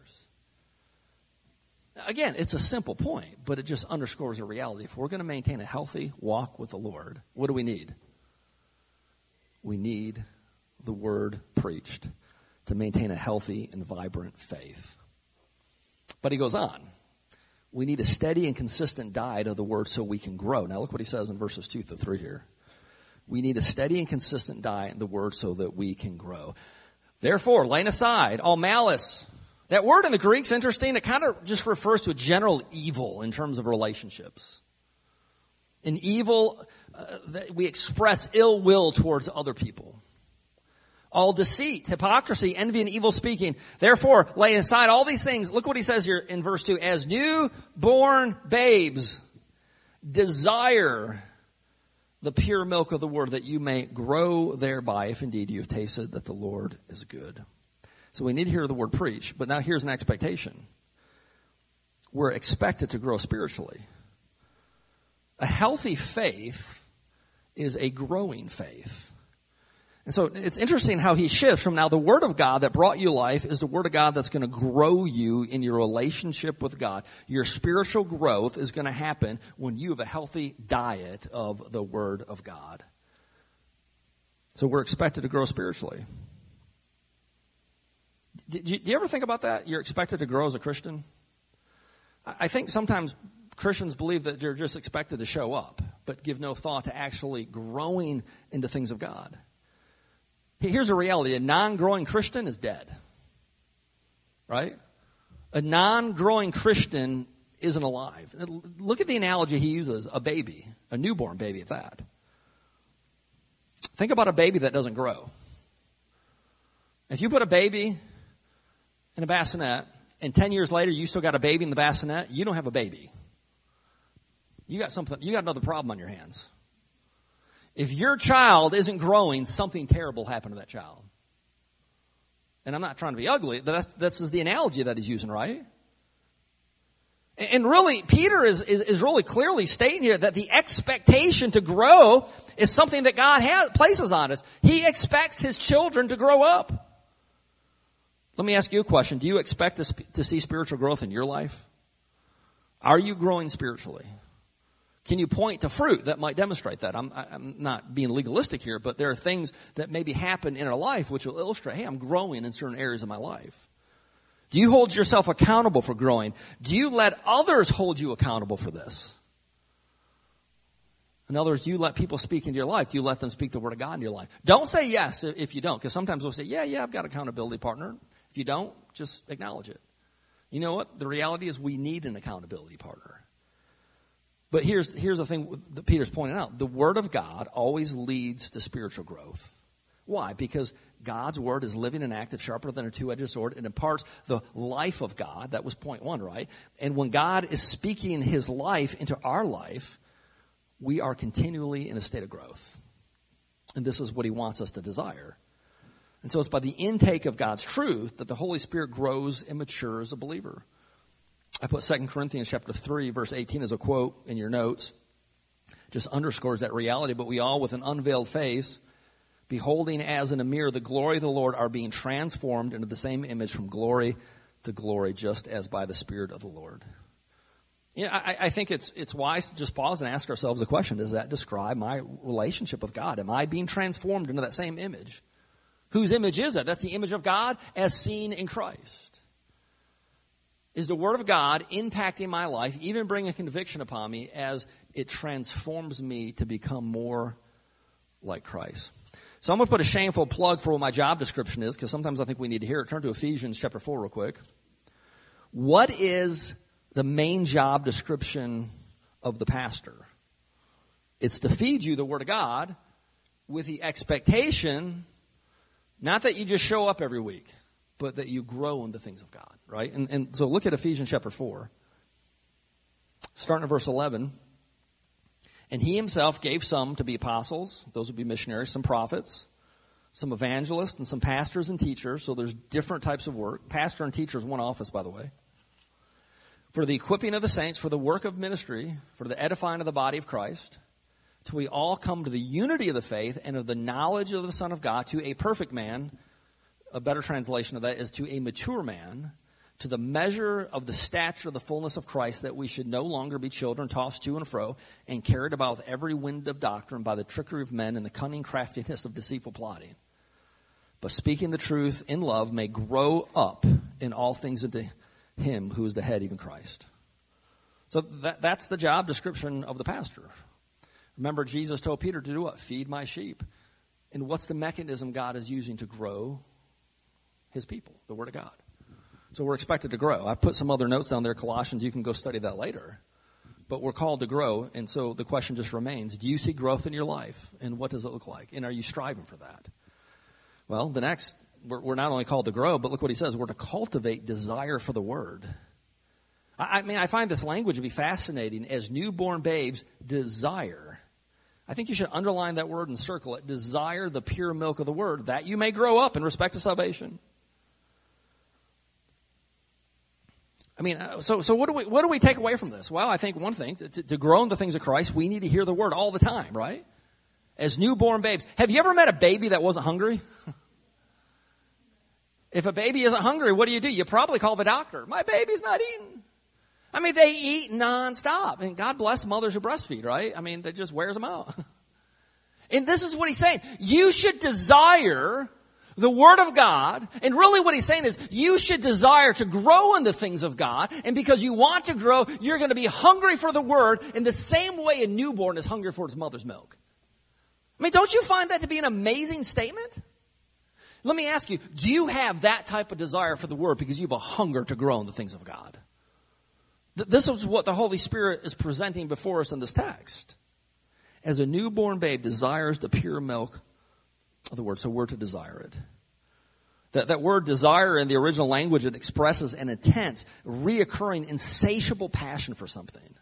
Again, it's a simple point, but it just underscores a reality. If we're going to maintain a healthy walk with the Lord, what do we need? We need the word preached to maintain a healthy and vibrant faith. But he goes on. We need a steady and consistent diet of the word so we can grow. Now look what he says in verses 2-3 here. We need a steady and consistent diet in the word so that we can grow. Therefore, laying aside all malice. That word in the Greek's interesting. It kind of just refers to a general evil in terms of relationships. An evil that we express ill will towards other people. All deceit, hypocrisy, envy, and evil speaking. Therefore, lay aside all these things. Look what he says here in verse 2. As newborn babes, desire the pure milk of the word that you may grow thereby, if indeed you have tasted that the Lord is good. So we need to hear the word preached, but now here's an expectation. We're expected to grow spiritually. A healthy faith is a growing faith. And so it's interesting how he shifts from now the word of God that brought you life is the word of God that's going to grow you in your relationship with God. Your spiritual growth is going to happen when you have a healthy diet of the word of God. So we're expected to grow spiritually. Do you ever think about that? You're expected to grow as a Christian? I think sometimes Christians believe that they're just expected to show up, but give no thought to actually growing into things of God. Here's a reality. A non-growing Christian is dead. Right? A non-growing Christian isn't alive. Look at the analogy he uses. A baby. A newborn baby at that. Think about a baby that doesn't grow. If you put a baby in a bassinet, and 10 years later you still got a baby in the bassinet, you don't have a baby. You got another problem on your hands. If your child isn't growing, something terrible happened to that child. And I'm not trying to be ugly, but that's the analogy that he's using, right? And really, Peter is really clearly stating here that the expectation to grow is something that God places on us. He expects his children to grow up. Let me ask you a question. Do you expect to see spiritual growth in your life? Are you growing spiritually? Can you point to fruit that might demonstrate that? I'm not being legalistic here, but there are things that maybe happen in our life which will illustrate, hey, I'm growing in certain areas of my life. Do you hold yourself accountable for growing? Do you let others hold you accountable for this? In other words, do you let people speak into your life? Do you let them speak the word of God in your life? Don't say yes if you don't, because sometimes we'll say, yeah, I've got an accountability partner. If you don't, just acknowledge it. You know what? The reality is we need an accountability partner. But here's the thing that Peter's pointing out. The word of God always leads to spiritual growth. Why? Because God's word is living and active, sharper than a two-edged sword. It imparts the life of God. That was point one, right? And when God is speaking his life into our life, we are continually in a state of growth. And this is what he wants us to desire. And so it's by the intake of God's truth that the Holy Spirit grows and matures a believer. I put 2 Corinthians chapter 3, verse 18 as a quote in your notes. Just underscores that reality. But we all, with an unveiled face, beholding as in a mirror the glory of the Lord, are being transformed into the same image from glory to glory, just as by the Spirit of the Lord. You know, I think it's wise to just pause and ask ourselves a question. Does that describe my relationship with God? Am I being transformed into that same image? Whose image is that? That's the image of God as seen in Christ. Is the Word of God impacting my life, even bringing conviction upon me as it transforms me to become more like Christ? So I'm going to put a shameful plug for what my job description is, because sometimes I think we need to hear it. Turn to Ephesians chapter 4 real quick. What is the main job description of the pastor? It's to feed you the Word of God with the expectation Not that you just show up every week, but that you grow in the things of God, right? And so look at Ephesians chapter 4, starting at verse 11. And he himself gave some to be apostles, those would be missionaries, some prophets, some evangelists, and some pastors and teachers. So there's different types of work. Pastor and teacher is one office, by the way. For the equipping of the saints, for the work of ministry, for the edifying of the body of Christ, till we all come to the unity of the faith and of the knowledge of the Son of God, to a perfect man. A better translation of that is to a mature man, to the measure of the stature of the fullness of Christ, that we should no longer be children tossed to and fro and carried about with every wind of doctrine by the trickery of men and the cunning craftiness of deceitful plotting. But speaking the truth in love may grow up in all things into him who is the head, even Christ. So that's the job description of the pastor. Remember, Jesus told Peter to do what? Feed my sheep. And what's the mechanism God is using to grow his people? The Word of God. So we're expected to grow. I put some other notes down there, Colossians. You can go study that later. But we're called to grow. And so the question just remains, do you see growth in your life? And what does it look like? And are you striving for that? Well, the next, we're not only called to grow, but look what he says. We're to cultivate desire for the Word. I mean, I find this language to be fascinating. As newborn babes, desire. I think you should underline that word and circle it. Desire the pure milk of the Word, that you may grow up in respect to salvation. I mean, so what do we take away from this? Well, I think one thing, to grow in the things of Christ, we need to hear the Word all the time, right? As newborn babes. Have you ever met a baby that wasn't hungry? If a baby isn't hungry, what do? You probably call the doctor. My baby's not eating. I mean, they eat nonstop. And God bless mothers who breastfeed, right? I mean, that just wears them out. And this is what he's saying. You should desire the Word of God. And really what he's saying is you should desire to grow in the things of God. And because you want to grow, you're going to be hungry for the Word in the same way a newborn is hungry for its mother's milk. I mean, don't you find that to be an amazing statement? Let me ask you, do you have that type of desire for the Word because you have a hunger to grow in the things of God? This is what the Holy Spirit is presenting before us in this text. As a newborn babe desires the pure milk of the Word, so we're to desire it. That word desire in the original language, it expresses an intense, reoccurring, insatiable passion for something. And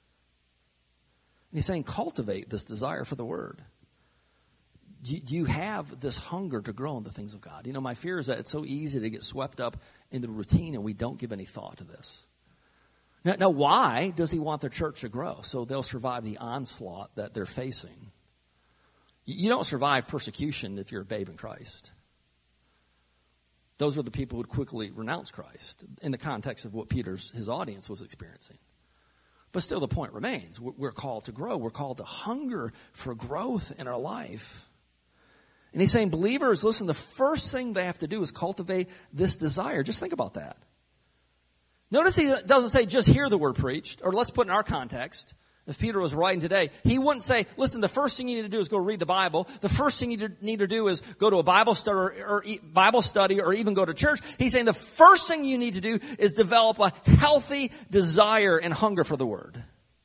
he's saying cultivate this desire for the Word. Do you have this hunger to grow in the things of God? You know, my fear is that it's so easy to get swept up in the routine and we don't give any thought to this. Now, why does he want the church to grow? So they'll survive the onslaught that they're facing. You don't survive persecution if you're a babe in Christ. Those are the people who would quickly renounce Christ in the context of what his audience was experiencing. But still the point remains. We're called to grow. We're called to hunger for growth in our life. And he's saying, believers, listen, the first thing they have to do is cultivate this desire. Just think about that. Notice he doesn't say just hear the word preached, or let's put in our context. If Peter was writing today, he wouldn't say, listen, the first thing you need to do is go read the Bible. The first thing you need to do is go to a Bible study or even go to church. He's saying the first thing you need to do is develop a healthy desire and hunger for the Word.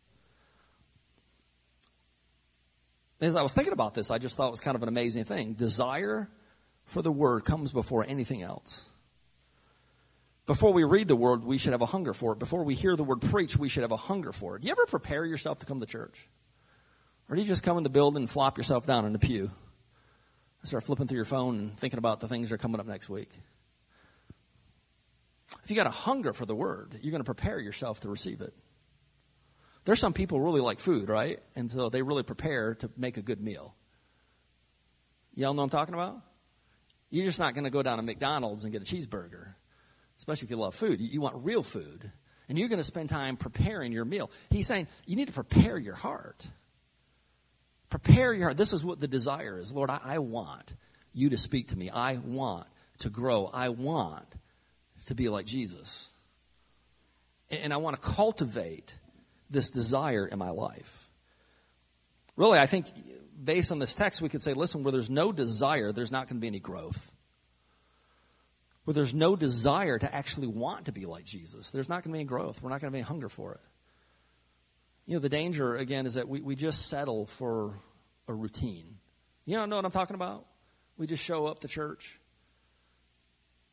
As I was thinking about this, I just thought it was kind of an amazing thing. Desire for the Word comes before anything else. Before we read the Word, we should have a hunger for it. Before we hear the Word preached, we should have a hunger for it. Do you ever prepare yourself to come to church? Or do you just come in the building and flop yourself down in the pew and start flipping through your phone and thinking about the things that are coming up next week? If you got a hunger for the Word, you're going to prepare yourself to receive it. There's some people who really like food, right? And so they really prepare to make a good meal. Y'all know what I'm talking about? You're just not going to go down to McDonald's and get a cheeseburger. Especially if you love food. You want real food. And you're going to spend time preparing your meal. He's saying you need to prepare your heart. Prepare your heart. This is what the desire is. Lord, I want you to speak to me. I want to grow. I want to be like Jesus. And I want to cultivate this desire in my life. Really, I think based on this text, we could say, listen, where there's no desire, there's not going to be any growth. Where there's no desire to actually want to be like Jesus, there's not going to be any growth. We're not going to have any hunger for it. You know, the danger, again, is that we just settle for a routine. You know what I'm talking about? We just show up to church.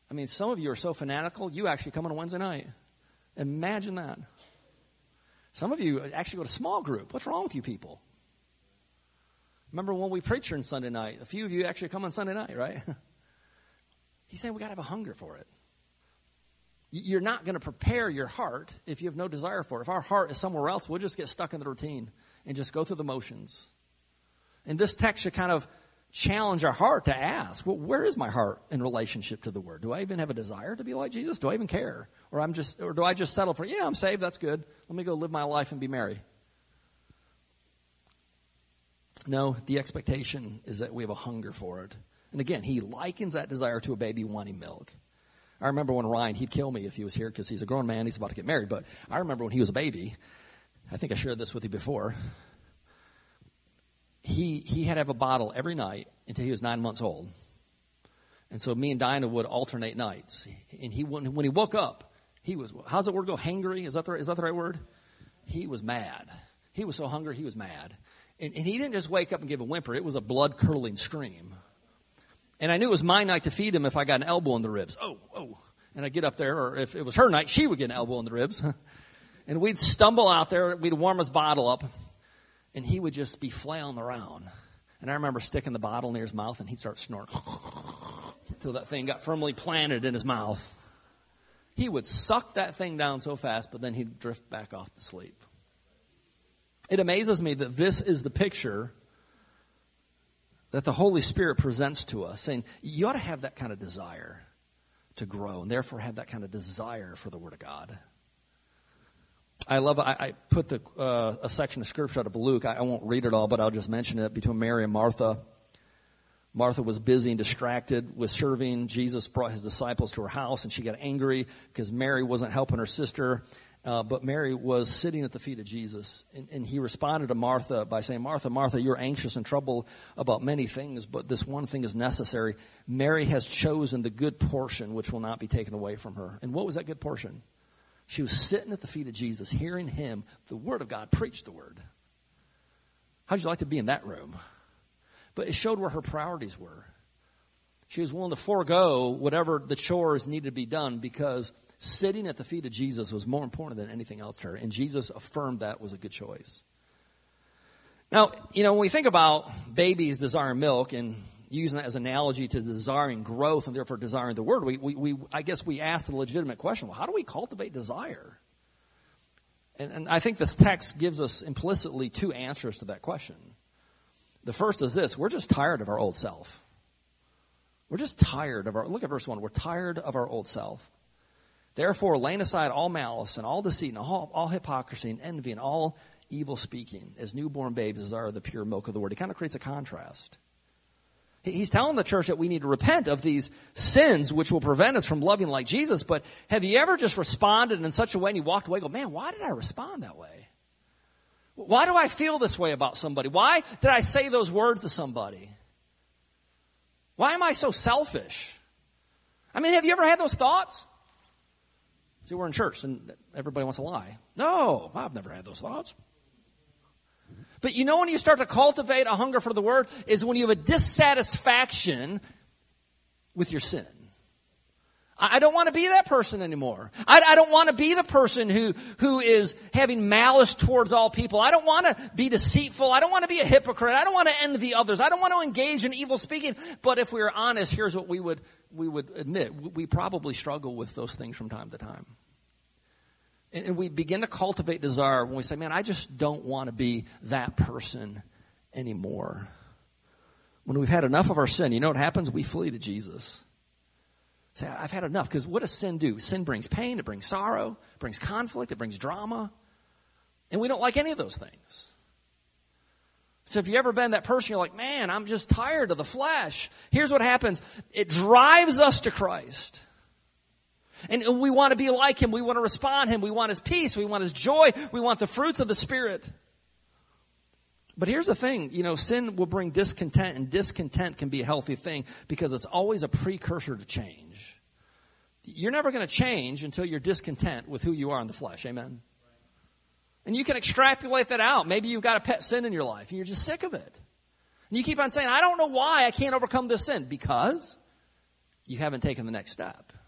I mean, some of you are so fanatical, you actually come on a Wednesday night. Imagine that. Some of you actually go to small group. What's wrong with you people? Remember when we preached on Sunday night? A few of you actually come on Sunday night, right? He's saying we got to have a hunger for it. You're not going to prepare your heart if you have no desire for it. If our heart is somewhere else, we'll just get stuck in the routine and just go through the motions. And this text should kind of challenge our heart to ask, well, where is my heart in relationship to the Word? Do I even have a desire to be like Jesus? Do I even care? Or do I just settle for, yeah, I'm saved, that's good. Let me go live my life and be merry. No, the expectation is that we have a hunger for it. And again, he likens that desire to a baby wanting milk. I remember when Ryan, he'd kill me if he was here because he's a grown man, he's about to get married. But I remember when he was a baby, I think I shared this with you before, he had to have a bottle every night until he was 9 months old. And so me and Dinah would alternate nights. And when he woke up, he was, how's that word go? Hangry? Is that the right word? He was mad. He was so hungry, he was mad. And he didn't just wake up and give a whimper. It was a blood-curdling scream. And I knew it was my night to feed him if I got an elbow in the ribs. Oh. And I'd get up there, or if it was her night, she would get an elbow in the ribs. And we'd stumble out there, we'd warm his bottle up, and he would just be flailing around. And I remember sticking the bottle near his mouth, and he'd start snorting until that thing got firmly planted in his mouth. He would suck that thing down so fast, but then he'd drift back off to sleep. It amazes me that this is the picture that the Holy Spirit presents to us, saying you ought to have that kind of desire to grow, and therefore have that kind of desire for the Word of God. I put a section of Scripture out of Luke. I won't read it all, but I'll just mention it. Between Mary and Martha. Martha was busy and distracted with serving. Jesus brought his disciples to her house, and she got angry because Mary wasn't helping her sister. But Mary was sitting at the feet of Jesus. And he responded to Martha by saying, Martha, Martha, you're anxious and troubled about many things, but this one thing is necessary. Mary has chosen the good portion, which will not be taken away from her. And what was that good portion? She was sitting at the feet of Jesus, hearing him, the Word of God, preach the Word. How'd you like to be in that room? But it showed where her priorities were. She was willing to forego whatever the chores needed to be done because sitting at the feet of Jesus was more important than anything else to her. And Jesus affirmed that was a good choice. Now, when we think about babies desiring milk and using that as an analogy to desiring growth and therefore desiring the Word, I guess we ask the legitimate question, well, how do we cultivate desire? And I think this text gives us implicitly two answers to that question. The first is this: we're just tired of our old self. We're just tired of look at verse 1. We're tired of our old self. Therefore, laying aside all malice and all deceit and all hypocrisy and envy and all evil speaking, as newborn babes desire the pure milk of the Word. He kind of creates a contrast. He's telling the church that we need to repent of these sins which will prevent us from loving like Jesus. But have you ever just responded in such a way and you walked away and go, man, why did I respond that way? Why do I feel this way about somebody? Why did I say those words to somebody? Why am I so selfish? I mean, have you ever had those thoughts? See, we're in church and everybody wants to lie. No, I've never had those thoughts. But when you start to cultivate a hunger for the Word is when you have a dissatisfaction with your sin. I don't want to be that person anymore. I don't want to be the person who is having malice towards all people. I don't want to be deceitful. I don't want to be a hypocrite. I don't want to envy others. I don't want to engage in evil speaking. But if we were honest, here's what we would admit. We probably struggle with those things from time to time. And we begin to cultivate desire when we say, man, I just don't want to be that person anymore. When we've had enough of our sin, you know what happens? We flee to Jesus. Say, I've had enough. Because what does sin do? Sin brings pain, it brings sorrow, it brings conflict, it brings drama. And we don't like any of those things. So if you've ever been that person, you're like, man, I'm just tired of the flesh. Here's what happens. It drives us to Christ. And we want to be like him. We want to respond to him. We want his peace. We want his joy. We want the fruits of the Spirit. But here's the thing. Sin will bring discontent, and discontent can be a healthy thing because it's always a precursor to change. You're never going to change until you're discontent with who you are in the flesh. Amen? And you can extrapolate that out. Maybe you've got a pet sin in your life and you're just sick of it. And you keep on saying, I don't know why I can't overcome this sin. Because you haven't taken the next step.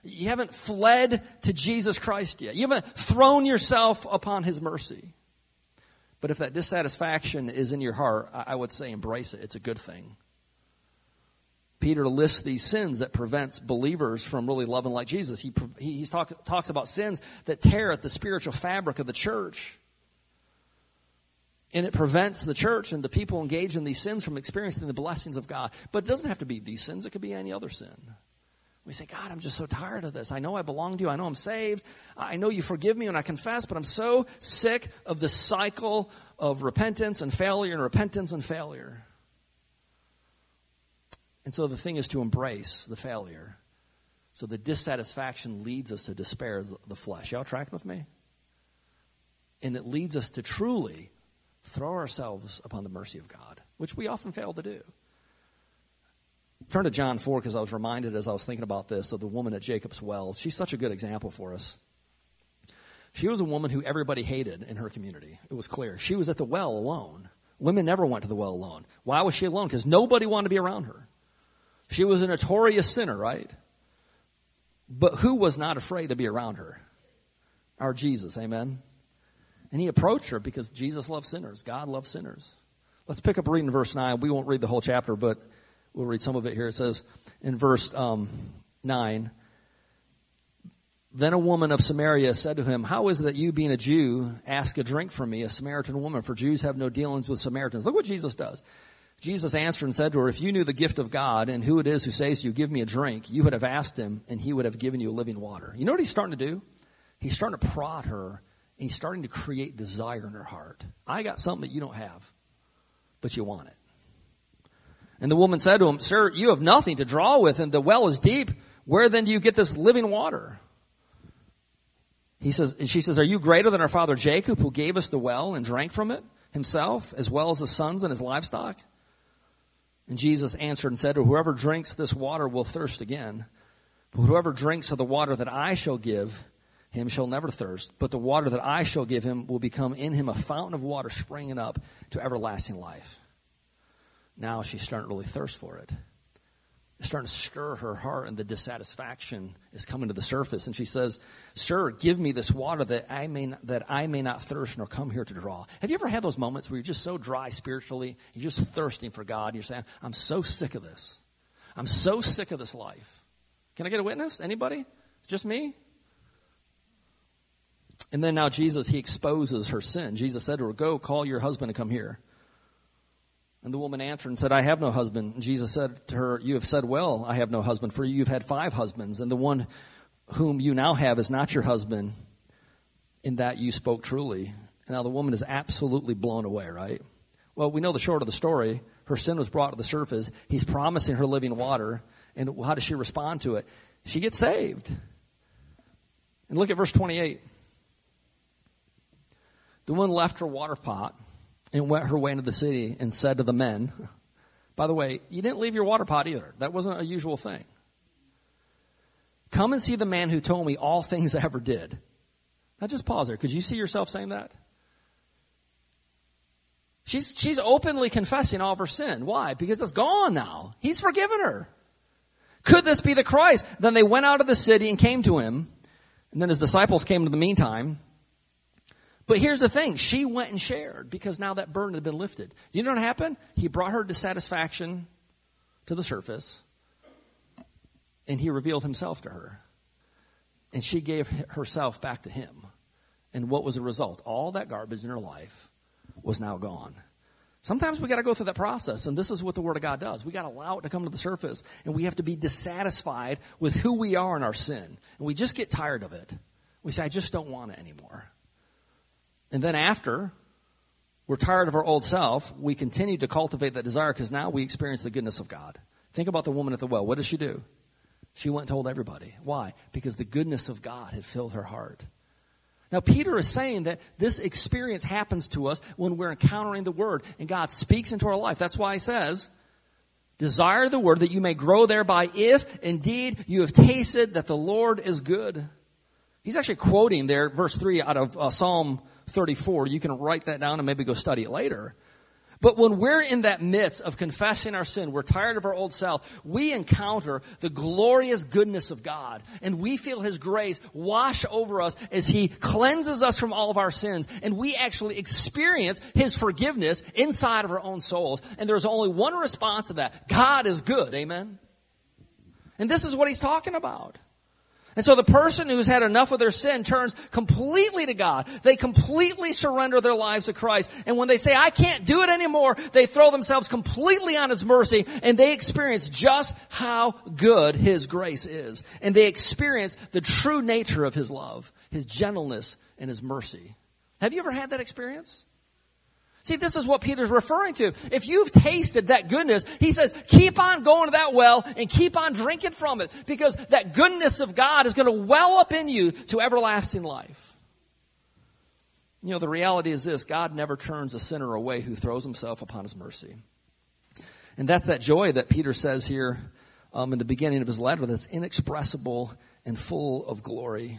You haven't fled to Jesus Christ yet. You haven't thrown yourself upon his mercy. But if that dissatisfaction is in your heart, I would say embrace it. It's a good thing. Peter lists these sins that prevents believers from really loving like Jesus. He talks about sins that tear at the spiritual fabric of the church. And it prevents the church and the people engaged in these sins from experiencing the blessings of God. But it doesn't have to be these sins. It could be any other sin. We say, God, I'm just so tired of this. I know I belong to you. I know I'm saved. I know you forgive me when I confess, but I'm so sick of the cycle of repentance and failure and repentance and failure. And so the thing is to embrace the failure. So the dissatisfaction leads us to despair of the flesh. Y'all tracking with me? And it leads us to truly throw ourselves upon the mercy of God, which we often fail to do. Turn to John 4, because I was reminded as I was thinking about this of the woman at Jacob's well. She's such a good example for us. She was a woman who everybody hated in her community. It was clear. She was at the well alone. Women never went to the well alone. Why was she alone? Because nobody wanted to be around her. She was a notorious sinner, right? But who was not afraid to be around her? Our Jesus, amen? And he approached her because Jesus loves sinners. God loves sinners. Let's pick up reading verse 9. We won't read the whole chapter, but we'll read some of it here. It says in verse 9, Then a woman of Samaria said to him, How is it that you, being a Jew, ask a drink from me, a Samaritan woman? For Jews have no dealings with Samaritans. Look what Jesus does. Jesus answered and said to her, If you knew the gift of God and who it is who says to you, Give me a drink, you would have asked him, and he would have given you living water. You know what he's starting to do? He's starting to prod her, and he's starting to create desire in her heart. I got something that you don't have, but you want it. And the woman said to him, Sir, you have nothing to draw with, and the well is deep. Where then do you get this living water? She says, Are you greater than our father Jacob, who gave us the well and drank from it himself, as well as his sons and his livestock? And Jesus answered and said to her, Whoever drinks this water will thirst again. But whoever drinks of the water that I shall give him shall never thirst. But the water that I shall give him will become in him a fountain of water springing up to everlasting life. Now she's starting to really thirst for it. It's starting to stir her heart, and the dissatisfaction is coming to the surface. And she says, Sir, give me this water that I may not thirst nor come here to draw. Have you ever had those moments where you're just so dry spiritually, you're just thirsting for God, and you're saying, I'm so sick of this. I'm so sick of this life. Can I get a witness? Anybody? It's just me? And then now Jesus, he exposes her sin. Jesus said to her, Go, call your husband and come here. And the woman answered and said, I have no husband. And Jesus said to her, You have said well, I have no husband, for you've had 5 husbands, and the one whom you now have is not your husband. In that you spoke truly. Now the woman is absolutely blown away, right? Well, we know the short of the story. Her sin was brought to the surface. He's promising her living water. And how does she respond to it? She gets saved. And look at verse 28. The woman left her water pot and went her way into the city and said to the men, By the way, you didn't leave your water pot either. That wasn't a usual thing. Come and see the man who told me all things I ever did. Now just pause there. Could you see yourself saying that? She's openly confessing all of her sin. Why? Because it's gone now. He's forgiven her. Could this be the Christ? Then they went out of the city and came to him. And then his disciples came in the meantime. But here's the thing. She went and shared because now that burden had been lifted. Do you know what happened? He brought her dissatisfaction to the surface, and he revealed himself to her. And she gave herself back to him. And what was the result? All that garbage in her life was now gone. Sometimes we got to go through that process, and this is what the Word of God does. We got to allow it to come to the surface, and we have to be dissatisfied with who we are in our sin. And we just get tired of it. We say, I just don't want it anymore. And then after we're tired of our old self, we continue to cultivate that desire because now we experience the goodness of God. Think about the woman at the well. What did she do? She went and told everybody. Why? Because the goodness of God had filled her heart. Now, Peter is saying that this experience happens to us when we're encountering the Word and God speaks into our life. That's why he says, Desire the Word that you may grow thereby if indeed you have tasted that the Lord is good. He's actually quoting there, verse 3 out of Psalm 34. You can write that down and maybe go study it later. But when we're in that midst of confessing our sin, we're tired of our old self, we encounter the glorious goodness of God. And we feel His grace wash over us as He cleanses us from all of our sins. And we actually experience His forgiveness inside of our own souls. And there's only one response to that. God is good. Amen? And this is what He's talking about. And so the person who's had enough of their sin turns completely to God. They completely surrender their lives to Christ. And when they say, I can't do it anymore, they throw themselves completely on His mercy, and they experience just how good His grace is. And they experience the true nature of His love, His gentleness, and His mercy. Have you ever had that experience? See, this is what Peter's referring to. If you've tasted that goodness, he says, keep on going to that well and keep on drinking from it, because that goodness of God is going to well up in you to everlasting life. You know, the reality is this: God never turns a sinner away who throws himself upon His mercy. And that's that joy that Peter says here in the beginning of his letter, that's inexpressible and full of glory.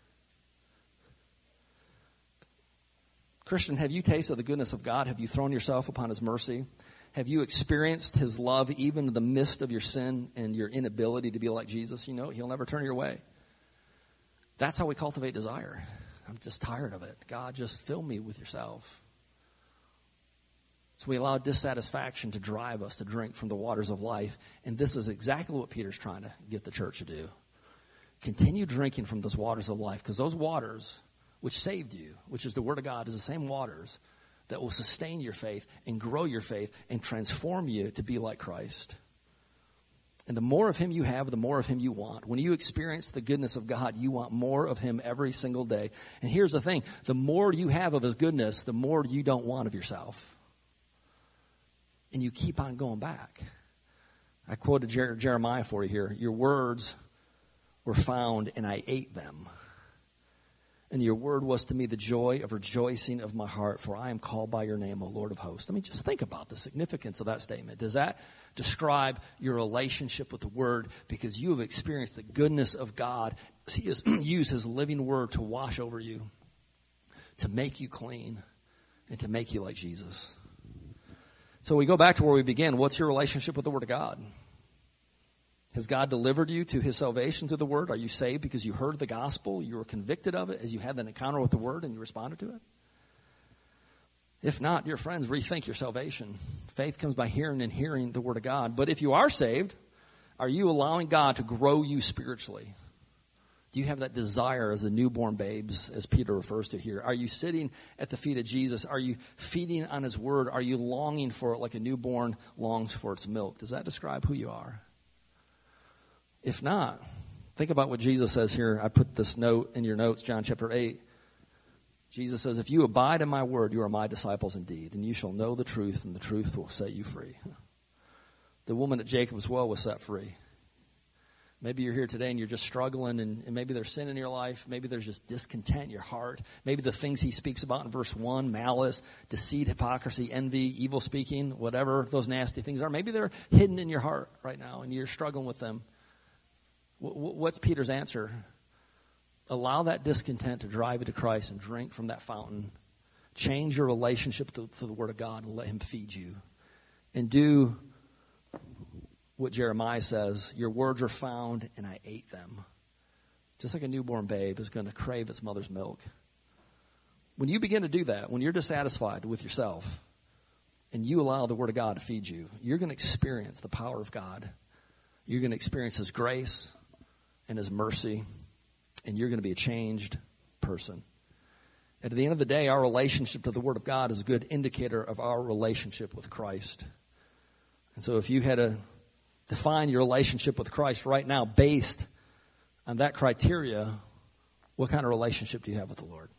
Christian, have you tasted the goodness of God? Have you thrown yourself upon His mercy? Have you experienced His love even in the midst of your sin and your inability to be like Jesus? You know, He'll never turn your way. That's how we cultivate desire. I'm just tired of it. God, just fill me with yourself. So we allow dissatisfaction to drive us to drink from the waters of life. And this is exactly what Peter's trying to get the church to do. Continue drinking from those waters of life, because those waters which saved you, which is the Word of God, is the same waters that will sustain your faith and grow your faith and transform you to be like Christ. And the more of Him you have, the more of Him you want. When you experience the goodness of God, you want more of Him every single day. And here's the thing: the more you have of His goodness, the more you don't want of yourself. And you keep on going back. I quoted Jeremiah for you here. Your words were found, and I ate them. And your word was to me the joy of rejoicing of my heart, for I am called by your name, O Lord of hosts. I mean, just think about the significance of that statement. Does that describe your relationship with the Word? Because you have experienced the goodness of God. He has used His living Word to wash over you, to make you clean, and to make you like Jesus. So we go back to where we began. What's your relationship with the Word of God? Has God delivered you to His salvation through the Word? Are you saved because you heard the gospel, you were convicted of it as you had that encounter with the Word and you responded to it? If not, dear friends, rethink your salvation. Faith comes by hearing, and hearing the Word of God. But if you are saved, are you allowing God to grow you spiritually? Do you have that desire as the newborn babes, as Peter refers to here? Are you sitting at the feet of Jesus? Are you feeding on His Word? Are you longing for it like a newborn longs for its milk? Does that describe who you are? If not, think about what Jesus says here. I put this note in your notes, John chapter 8. Jesus says, if you abide in my word, you are my disciples indeed, and you shall know the truth, and the truth will set you free. The woman at Jacob's well was set free. Maybe you're here today and you're just struggling, and maybe there's sin in your life. Maybe there's just discontent in your heart. Maybe the things he speaks about in verse 1, malice, deceit, hypocrisy, envy, evil speaking, whatever those nasty things are, maybe they're hidden in your heart right now, and you're struggling with them. What's Peter's answer? Allow that discontent to drive you to Christ and drink from that fountain. Change your relationship to the Word of God and let Him feed you. And do what Jeremiah says, your words are found and I ate them. Just like a newborn babe is going to crave its mother's milk. When you begin to do that, when you're dissatisfied with yourself and you allow the Word of God to feed you, you're going to experience the power of God. You're going to experience His grace and His mercy, and you're going to be a changed person. And at the end of the day, our relationship to the Word of God is a good indicator of our relationship with Christ. And so if you had to define your relationship with Christ right now based on that criteria, what kind of relationship do you have with the Lord?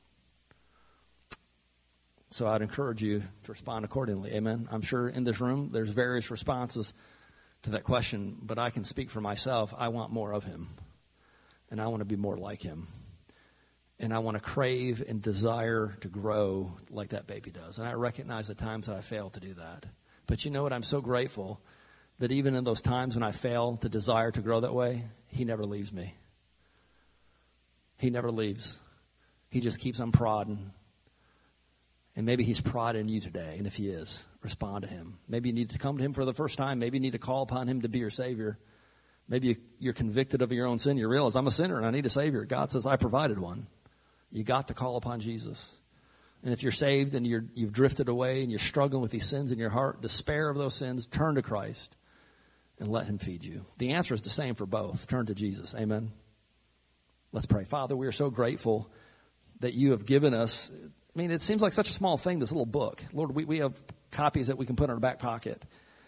So I'd encourage you to respond accordingly. Amen. I'm sure in this room there's various responses to that question, but I can speak for myself. I want more of Him, and I want to be more like Him, and I want to crave and desire to grow like that baby does. And I recognize the times that I fail to do that. But you know what? I'm so grateful that even in those times when I fail to desire to grow that way, He never leaves me. He never leaves. He just keeps on prodding. And maybe he's prodding in you today. And if he is, respond to him. Maybe you need to come to him for the first time. Maybe you need to call upon him to be your Savior. Maybe you're convicted of your own sin. You realize, I'm a sinner and I need a Savior. God says, I provided one. You got to call upon Jesus. And if you're saved and you've drifted away and you're struggling with these sins in your heart, despair of those sins, turn to Christ and let him feed you. The answer is the same for both. Turn to Jesus. Amen. Let's pray. Father, we are so grateful that you have given us. I mean, it seems like such a small thing, this little book. Lord, we have copies that we can put in our back pocket.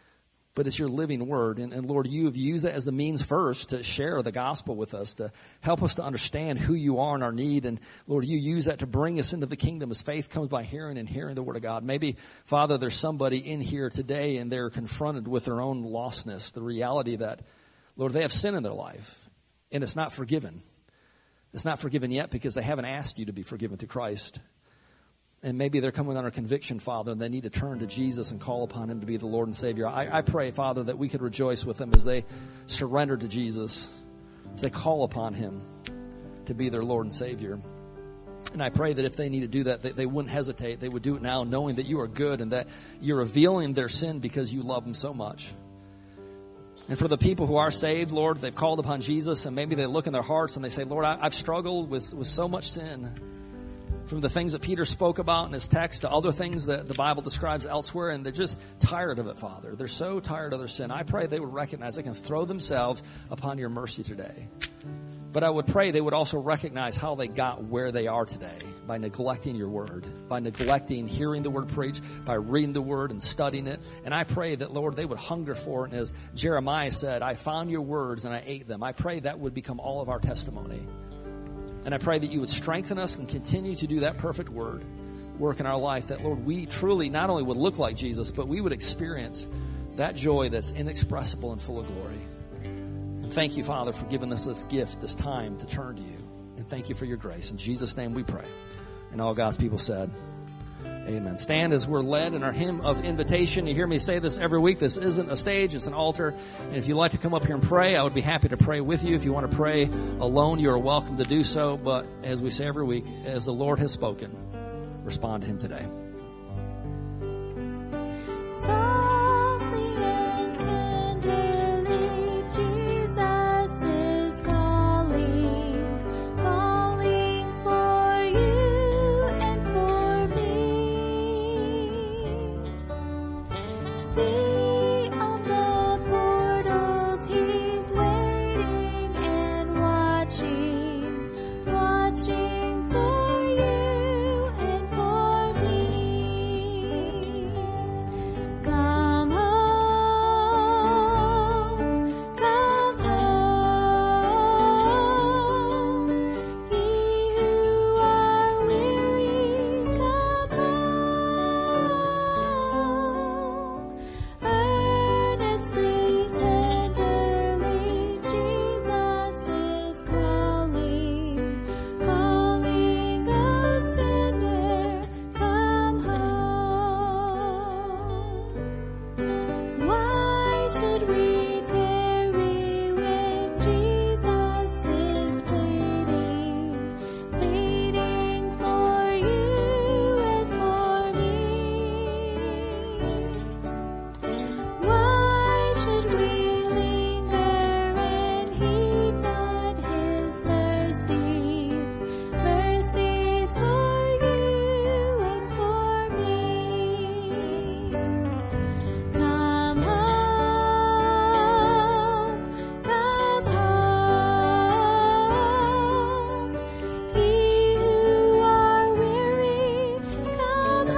But it's your living word. And Lord, you have used it as the means first to share the gospel with us, to help us to understand who you are and our need. And Lord, you use that to bring us into the kingdom as faith comes by hearing and hearing the word of God. Maybe, Father, there's somebody in here today and they're confronted with their own lostness, the reality that, Lord, they have sin in their life and it's not forgiven. It's not forgiven yet because they haven't asked you to be forgiven through Christ. And maybe they're coming under conviction, Father, and they need to turn to Jesus and call upon him to be the Lord and Savior. I pray, Father, that we could rejoice with them as they surrender to Jesus, as they call upon him to be their Lord and Savior. And I pray that if they need to do that, they wouldn't hesitate. They would do it now, knowing that you are good and that you're revealing their sin because you love them so much. And for the people who are saved, Lord, they've called upon Jesus, and maybe they look in their hearts and they say, Lord, I've struggled with so much sin. From the things that Peter spoke about in his text to other things that the Bible describes elsewhere, and they're just tired of it, Father. They're so tired of their sin. I pray they would recognize they can throw themselves upon your mercy today. But I would pray they would also recognize how they got where they are today by neglecting your word, by neglecting hearing the word preached, by reading the word and studying it. And I pray that, Lord, they would hunger for it. And as Jeremiah said, I found your words and I ate them. I pray that would become all of our testimony. And I pray that you would strengthen us and continue to do that perfect work in our life, that, Lord, we truly not only would look like Jesus, but we would experience that joy that's inexpressible and full of glory. And thank you, Father, for giving us this gift, this time to turn to you. And thank you for your grace. In Jesus' name we pray. And all God's people said, amen. Stand as we're led in our hymn of invitation. You hear me say this every week. This isn't a stage, it's an altar. And if you'd like to come up here and pray, I would be happy to pray with you. If you want to pray alone, you are welcome to do so. But as we say every week, as the Lord has spoken, respond to him today. Softly and tenderly, Jesus is calling, calling for you and for me. See on the portals, he's waiting and watching, watching for you and for me. Come home, ye who are weary, come home. Earnestly, tenderly, Jesus is calling, calling a sinner, come home. Why should we tarry when Jesus is pleading, pleading for you and for me? Why should we linger and heed not his mercies, mercies for you and for me? Come home, ye who are weary, come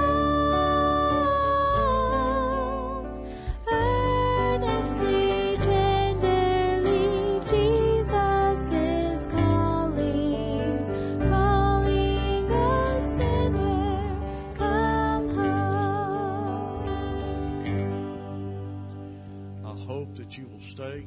home. Earnestly, tenderly, Jesus is calling, calling a sinner, come home. I hope that you will stay.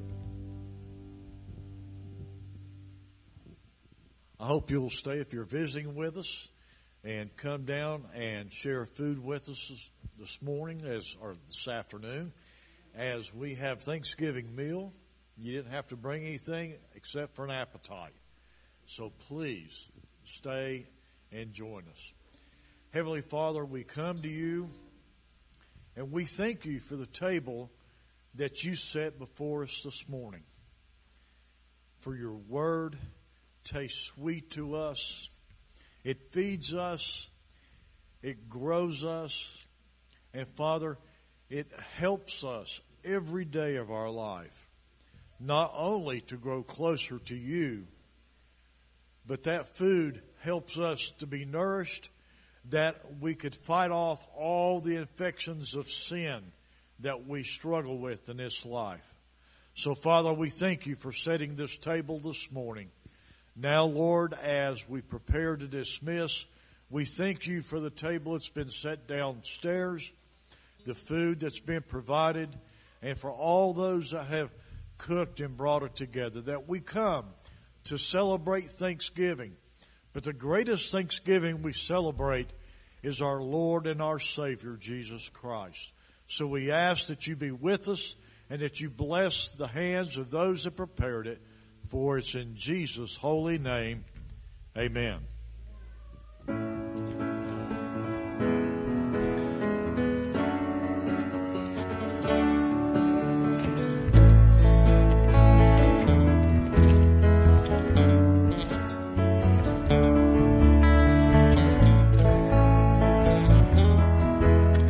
I hope you'll stay if you're visiting with us and come down and share food with us this morning or this afternoon as we have Thanksgiving meal. You didn't have to bring anything except for an appetite. So please stay and join us. Heavenly Father, we come to you and we thank you for the table that you set before us this morning. For your word tastes sweet to us. It feeds us. It grows us. And Father, it helps us every day of our life, not only to grow closer to you, but that food helps us to be nourished, that we could fight off all the infections of sin that we struggle with in this life. So, Father, we thank you for setting this table this morning. Now, Lord, as we prepare to dismiss, we thank you for the table that's been set downstairs, the food that's been provided, and for all those that have cooked and brought it together, that we come to celebrate Thanksgiving. But the greatest Thanksgiving we celebrate is our Lord and our Savior, Jesus Christ. So we ask that you be with us and that you bless the hands of those that prepared it, for it's in Jesus' holy name. Amen.